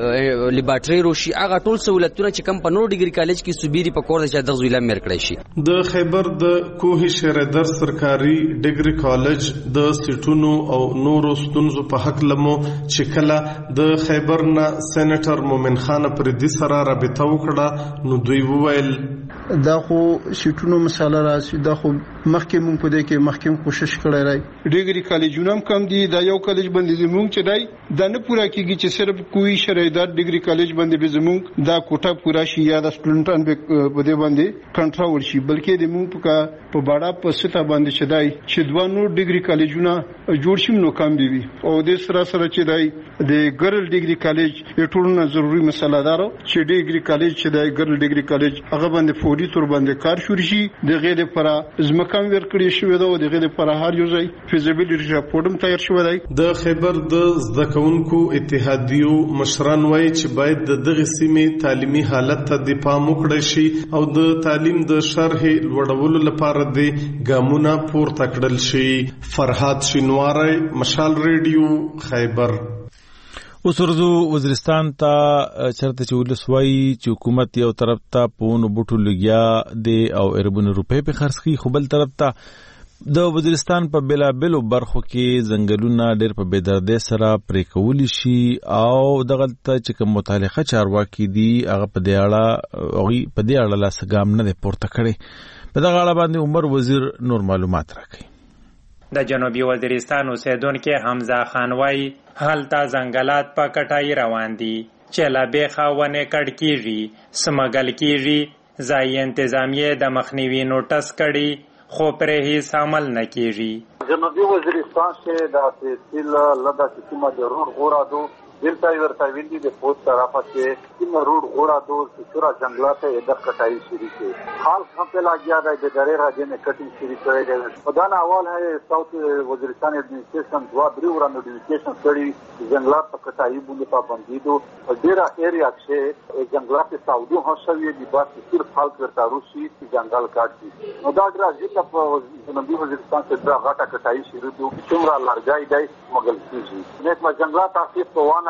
S17: کې لیبارټری روشي هغه ټول سہولتونه چې کم په نور ډیګري کالج کې صوبېری په کور د دغه ویلا مېر کړی شي.
S18: د خیبر د کوهي شهردر سرکاري ډیګري کالج د سټونو او نورو ستونزو په حق لمو چې کله د خیبر نه سېنیټر مومن خان پردي سره رابطه وکړه نو دوی وویل
S27: دا خو سټونو مساله راځي دا خو مخکې مونږ په دې کې مخکې کوشش کړی راي ډیګري کالجونه هم کم دي دا یو کالج باندې زمونږ چې دی دا نه پورا کیږي چې صرف کوی شریدار ډیګري کالج باندې به زمونږ دا کوټه پورا شي یا د سټوډنټان په دې باندې کنټرول شي بلکې د مونږ په په باډا په ستا باندې چې دی چې دوه نور ډیګري کالجونه جوړ شي نو کم دي او د سره سره چې دی د ګرل ډیګري کالج یو ټولنه ضروری مسله دارو چې ډیګري کالج چې دی ګرل ډیګري کالج هغه باندې فوري تور باندې کار شروع شي د غیر پر ځمکم ورکړی شوی دا د غیر پر هر یو ځای فیزیبিলিټی راپورټم تیار شوی دی. د خیبر د زده کوونکو اتحادیو مشران وایي چې باید د دغه سیمې تعلیمي حالت ته د پام وکړی شي او د تعلیم د شرح لوړولو لپاره د ګامونه پورته کړل شي. فرحات شینواری مشال ریډیو خیبر.
S1: اوس ورځو وزیرستان ته چرته چې ولسوي چې حکومت یو طرف ته پونو بوټو لګیا دی او اربن روپے په خرڅ کی خو بل طرف ته د وزیرستان په بلابلو برخو کې ځنګلونه ډېر په بېدردۍ سره پرې کولی شي او دغلته چې کوم متعلقه چارواکي دي هغه په دې اړه هغوی په دې اړه لاس ګام نه دی پورته کړی. په دغه اړه باندې عمر وزیر نور معلومات راکوي.
S19: د جنوبي وزیرستان اوسیدونکي حمزه خان وایي هلته ځنګلات په کټای روان دي چې لا بیخه ونه کډ کیږي سمګل کیږي ځای انتظامیه د مخنیوي نوټس کړي خو پرې هیڅ عمل نه کیږي.
S20: جنوبي وزیرستان کې د تحصیل لدا سیمه د روډ غورا دو دلته ورته ویلي د پوسټ طرفه کې سیمه روډ غورا دو سورا جنگلات د کټای شری کې حال څه لاګیا د درې راځي نه کټي شری کوي د خدانه اول ہے ساوث وزیرستان ایڈمنسټریشن دوا درې ورانه نوټیفیکیشن کړي جنگلات په کټای باندې پابندي دو ډیره ایریا کې جنگلات سعودي هوسوي دي بس صرف حال ورته روسي جنگل کاټي نو دا راځي په جنوبي وزیرستان کې دا غاټه کټای شری دو څومره لارګای دی مګل کیږي نه ما جنگلات تاسیس په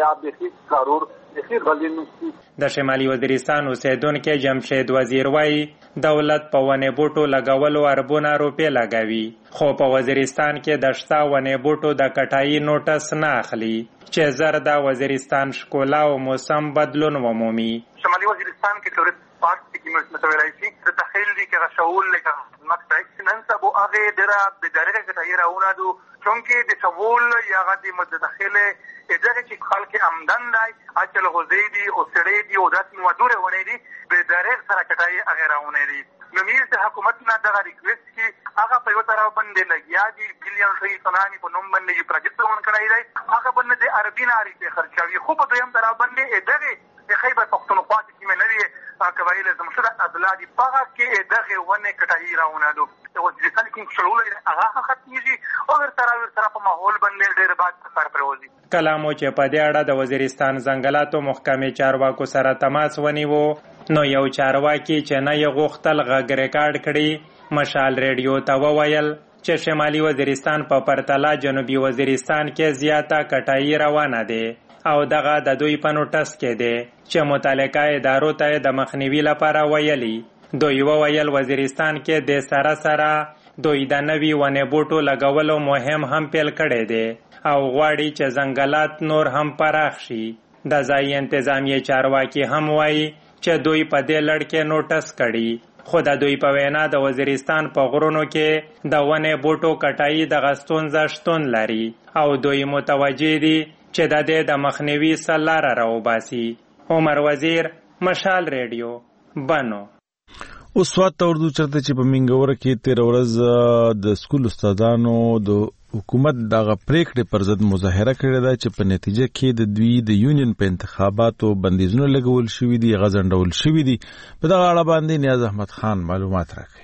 S19: د شمالي وزیرستان اوسیدونکي جمشید وزیر وایي دولت په ونې بوټو لګولو اربونه روپۍ لګوي خو په وزیرستان کې د شته ونې بوټو د کټایي نوټس نه اخلي چې زر د وزیرستان ښکلا او موسم بدلون ومومي.
S21: شمالي وزیرستان کې تورست پارک کې متویلای شي د تخیل دي کې غشول لکه مکتب ننسبو هغه دره به درجه کټایي راونه دو چونکه د سوول یا غدي متداخله اداره چې خلک آمدن دی اچل غزيدي او سړې دي او داسې مودوره ونې دي به درجه سره کټایي هغه راونه دي. نو میز د حکومت نه دغه ریکوست کې هغه په یو طرف باندې لګیا دي بلین شي سناني په نوم باندې پروجیکټ ون کړی دی هغه باندې د عربي ناري په خرچوي خو په دویم طرف باندې اداره د خیبر پختونخوا کې منوي قبایل زمشد ازلادي پاغه کې دغه ونه کټای راونه دو د وزیرستان کې شلول هغه ختميږي او ور سره ور سره په ماحول باندې ډېر باد سر پروزي.
S19: کلامو چې په دې اړه د وزیرستان ځنګلاتو محکمې چارواکو سره تماس ونیو نو یو چارواکي چې نه یې غوښتل غږ ریکارډ کړي مشال ریډیو ته وویل چې شمالي وزیرستان په پرتله جنوبي وزیرستان کې زیاته کټای روانه ده او دغه د دوی په نوټس کې ده چې متعلقه ادارو ته د مخنیوي لپاره ویلي. دوی وویل وزیرستان کې د سره سره دوی د نوي ونې بوټو لګولو مهم هم پیل کړی دی او غواړي چې ځنګلات نور هم پراخ شي. د ځای انتظامیه چارواکي هم وایي چې دوی په دې لړ کې نوټس کړي خو د دوی په وینا د وزیرستان په غرونو کې د ونې بوټو کټایي د غستونزه شتون لري او دوی متوجه دي چې د دې د مخنیوي سلاره راوباسي. عمر وزیر مشال ریډیو بنو.
S1: اوس سواد ته اردو چرته چې په منګوره کې تیر ورځ د سکول استادانو د حکومت دغه پریکړې پر ضد مظاهره کړې ده چې په نتیجه کې د دوی د یونین په انتخاباتو بندیزونه لګول شوي دي، غځنډول شوي دي. په دغه اړه باندې نیاز احمد خان معلومات راکړي.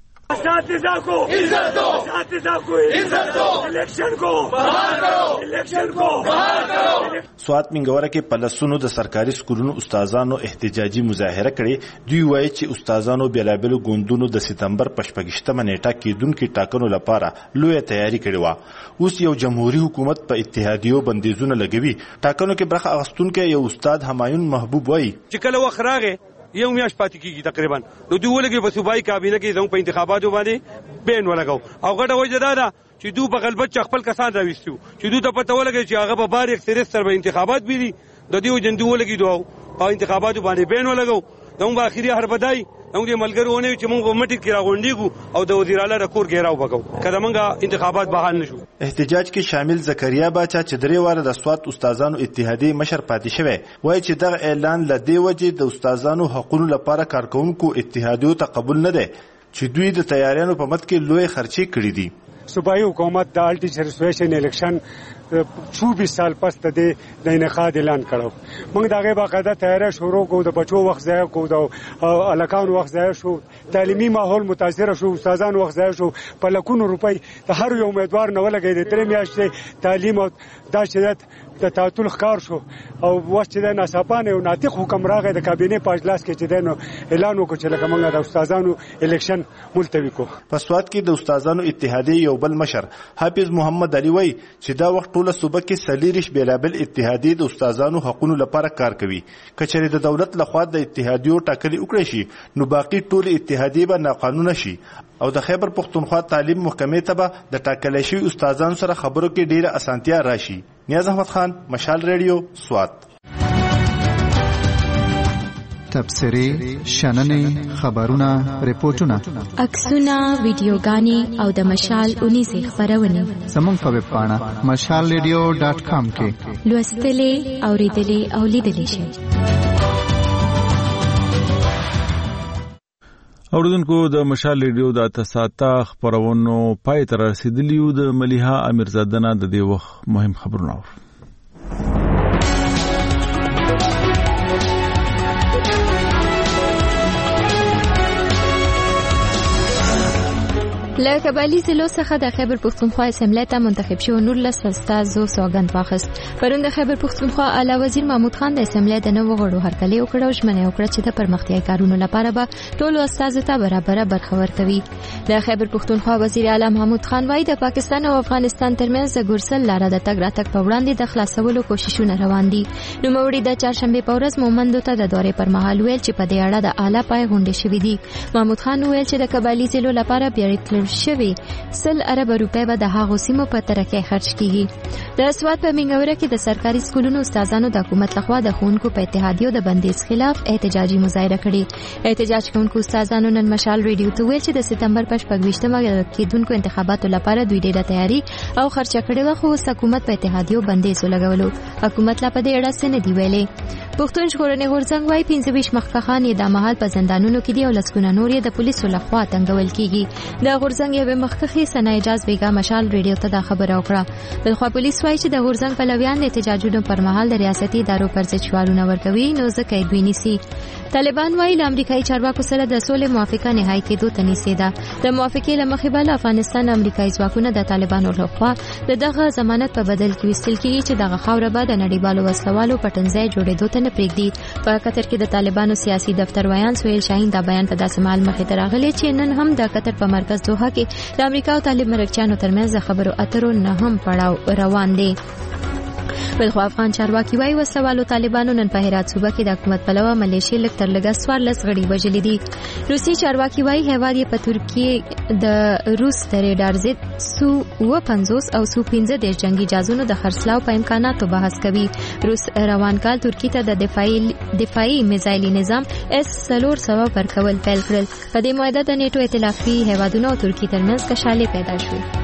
S2: اساتذہ کو عزت دو، اساتذہ کو عزت دو، الیکشن کو بحال کرو، الیکشن کو بحال کرو.
S5: سوات منګوره کې په لسونو د سرکاري سکولونو استادانو احتجاجي مظاهره کړې. دوی وایي چې استادانو بیلابلو ګوندونو د سپتمبر په شپږشتمه نیټه کېدونکو ټاکنو لپاره لویه تیاری کړې وه. اوس یو جمهوریت حکومت په اتحادیو بندیزونه لګوي. ټاکنو کې برخه اخیستونکی یو استاد همایون محبوب وایي
S22: چې کله وخت راغی یو میاش پاتې کیږي تقریبا نو دوی ولګي په صوبایي کابینه کې زموږ په انتخاباتو باندې بین ولګاو او غټه وجه دا ده چې دوی په غلبت خپل کسان راوستو چې دوی ته پته ولګي چې هغه به بار اکثریت سره انتخابات بيري د دې وجندو ولګي دوه په انتخاباتو باندې بین ولګاو دغه اخیری هر بدای موږ ملګرونه چې موږ مټی کې راغونډیږو او د وزیر اعلی رکور ګیراو وکاو کله موږ انتخابات بحال نشو.
S5: احتجاج کې شامل زکریا باچا چې درې واره د سوات استادانو اتحادیې مشر پاتې شوی وایي چې دغه اعلان له دې وجې د استادانو حقوقو لپاره کارکونکو اتحادیو ته قبول نه دی چې دوی د تیاریانو په مت کې لوی خرچې کړې دي.
S2: صوبایي حکومت د آل ټیچر اسوسییشن الیکشن چوبیس سال پس د د انعقاد اعلان کړو. موږ دغه باقاعده تیاری شروع کوو، د بچو وخت ضایع کوو، د الکانو وخت ضایع شو، تعلیمي ماحول متاثر شو، استادانو وخت ضایع شو. په لکونو روپۍ د هر یو امیدوار نه ولګي د درې میاشتې تعلیم او دا شدت د تعطل ښکار شو او وخت چې د ناڅاپانه او ناطق حکم راغی د کابینې په اجلاس کې چې دنو اعلان وکړ چې لکه موږ د استادانو الیکشن ملتوي کو.
S5: په سوات کې د استادانو اتحادیې یو بل مشر حافظ محمد علي وایي چې دا وخت ټوله صوبه کې سلیریش بیلابل اتحادیې د استادانو حقوقو لپاره کار کوي. کچېرې د دولت لخوا د اتحادیو ټاکلي وکړي شي نو باقي ټول اتحادیې به ناقانونه شي او د خیبر پښتونخوا تعلیم محکمې ته به د ټاکل شوي استادانو سره خبرو کې ډیره اسانتیا راشي. نیاز احمد خان، مشال ریډیو، سوات.
S8: تبصرې، شننې، خبرونه، ریپورتونه،
S9: عکسونه، ویډیوګانې او د مشال اونیزې خبرونه
S8: زموږ په ویب پاڼه مشال ریډیو ډاټ کام کې
S9: لوستلې، اوریدلې او لیدلې شئ.
S1: اوردونکو د مشال ریډیو د تاساته خبرونو پای تر رسیدلیو د ملیحه امیرزاده نه د دې وخت مهم خبرونه اور.
S9: له قبایلی ضلعو څخه د خیبر پښتونخوا اسمبلی ته منتخب شوي نولس استازو سوګند واخیست. پرون د خیبر پښتونخوا اعلی وزیر محمود خان د اسمبلی د نوو غړو هرکلی وکړ او ژمنه وکړه چې د پرمختیايي کارونو لپاره به ټولو استازو ته برابر برخه ورکوي. د خیبر پښتونخوا وزیر اعلی محمود خان وايي د پاکستان او افغانستان ترمنځ د ګورسل لاره د تګ راتګ په وړاندې د خلاصولو کوششونه روان دي. نوموړي د چهارشنبه په ورځ مومندو ته د دورې پر مهال ویل چې په دې اړه د اعلی پای غونډې شوې دي. محمود خان ویل چې د قبایلی ضلعو لپاره بیا کړل شوی سل ارب روپۍ به د هغو سیمو په ترقۍ خرج کیږي. د سوات په منګوره کې د سرکاري سکولونو استادانو د حکومت لخوا د ښوونکو په اتحادیو د بندیز خلاف احتجاجي مظاهره کړې. احتجاج کوونکو استادانو نن مشال ریډیو ته ویل چې د سپتمبر په شپږویشتمه کېدونکو انتخاباتو لپاره دوی ډېره تیاری او خرچه کړې وه، خو اوس حکومت په اتحادیو بندیز ولګولو. حکومت لا په دې اړه څه نه دي ویلي. پښتون ژغورنې غورځنګ وايي پنځه ویشت مخکښان یې د مهال په زندانونو کې دي او لسګونه نور یې د پولیسو لخوا تنګول کیږي. د غورځنګ یوې مخکښې سنا اجاز بیګا مشال ریډیو ته دا خبره وکړه. بلخوا پولیس وايي چې د غورځنګ پلویان د احتجاجونو پر مهال د ریاستي ادارو پر ضد شعارونه ورکوي نو ځکه یې دوی نیسي. طالبان وايي له امریکایي چارواکو سره د سولې موافقه نهایی کېدو ته نږدې ده. د موافقې له مخې به افغانستان امریکایي ځواکونه د طالبانو لخوا د دغه ضمانت په بدل کې ویستل کیږي چې دغه خاوره به د نړیوالو وسلوالو پټنځای جوړېدو ته نه پرېږدي. په قطر کې د طالبانو سیاسي دفتر ویان سهیل شاهین دا بیان په داسې مهال مخې ته راغلی چې نن هم د قطر په مرکز دوحه کې د امریکا او طالب مرکچیانو ترمنځ د خبرو اترو نه هم پړاو روان دی. بلخو افغان چارواکي وايي وسلوالو طالبانو نن په هرات صوبه کې د حکومت پلوه ملیشي لږ تر لږه څوارلس غړي وژلي دي. روسي چارواکي وايي هیواد یې په ترکیې د روس د ریډار ضد سو اوه پنځوس او سو پنځه دېرش جنګي جهازونو د خرڅلاو په امکاناتو بحث کوي. روس روان کال ترکیې ته د دفاعي دفاعي میزایلي نظام اس څلور سوه ورکول پیل کړل. په دې موده د نیټو ائتلافي هیوادونو او ترکیې ترمنځ کشالې پیدا شوې.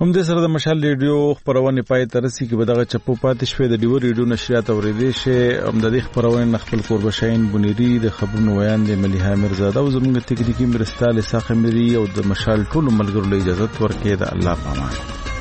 S1: هم د سره د مشال ریډیو خبرونه پای تر سي کې بدغه چپو پاتې شوې د ډیو ریډیو نشریات اورېدې شه هم د دې خبرونه خپل قربشاین بنيري د خبرونو ویان د مليحه مرزاده او زموږ تکنیکی مرستاله ساخه مري او د مشال ټولو ملګرو له اجازه ورکې د الله پامان.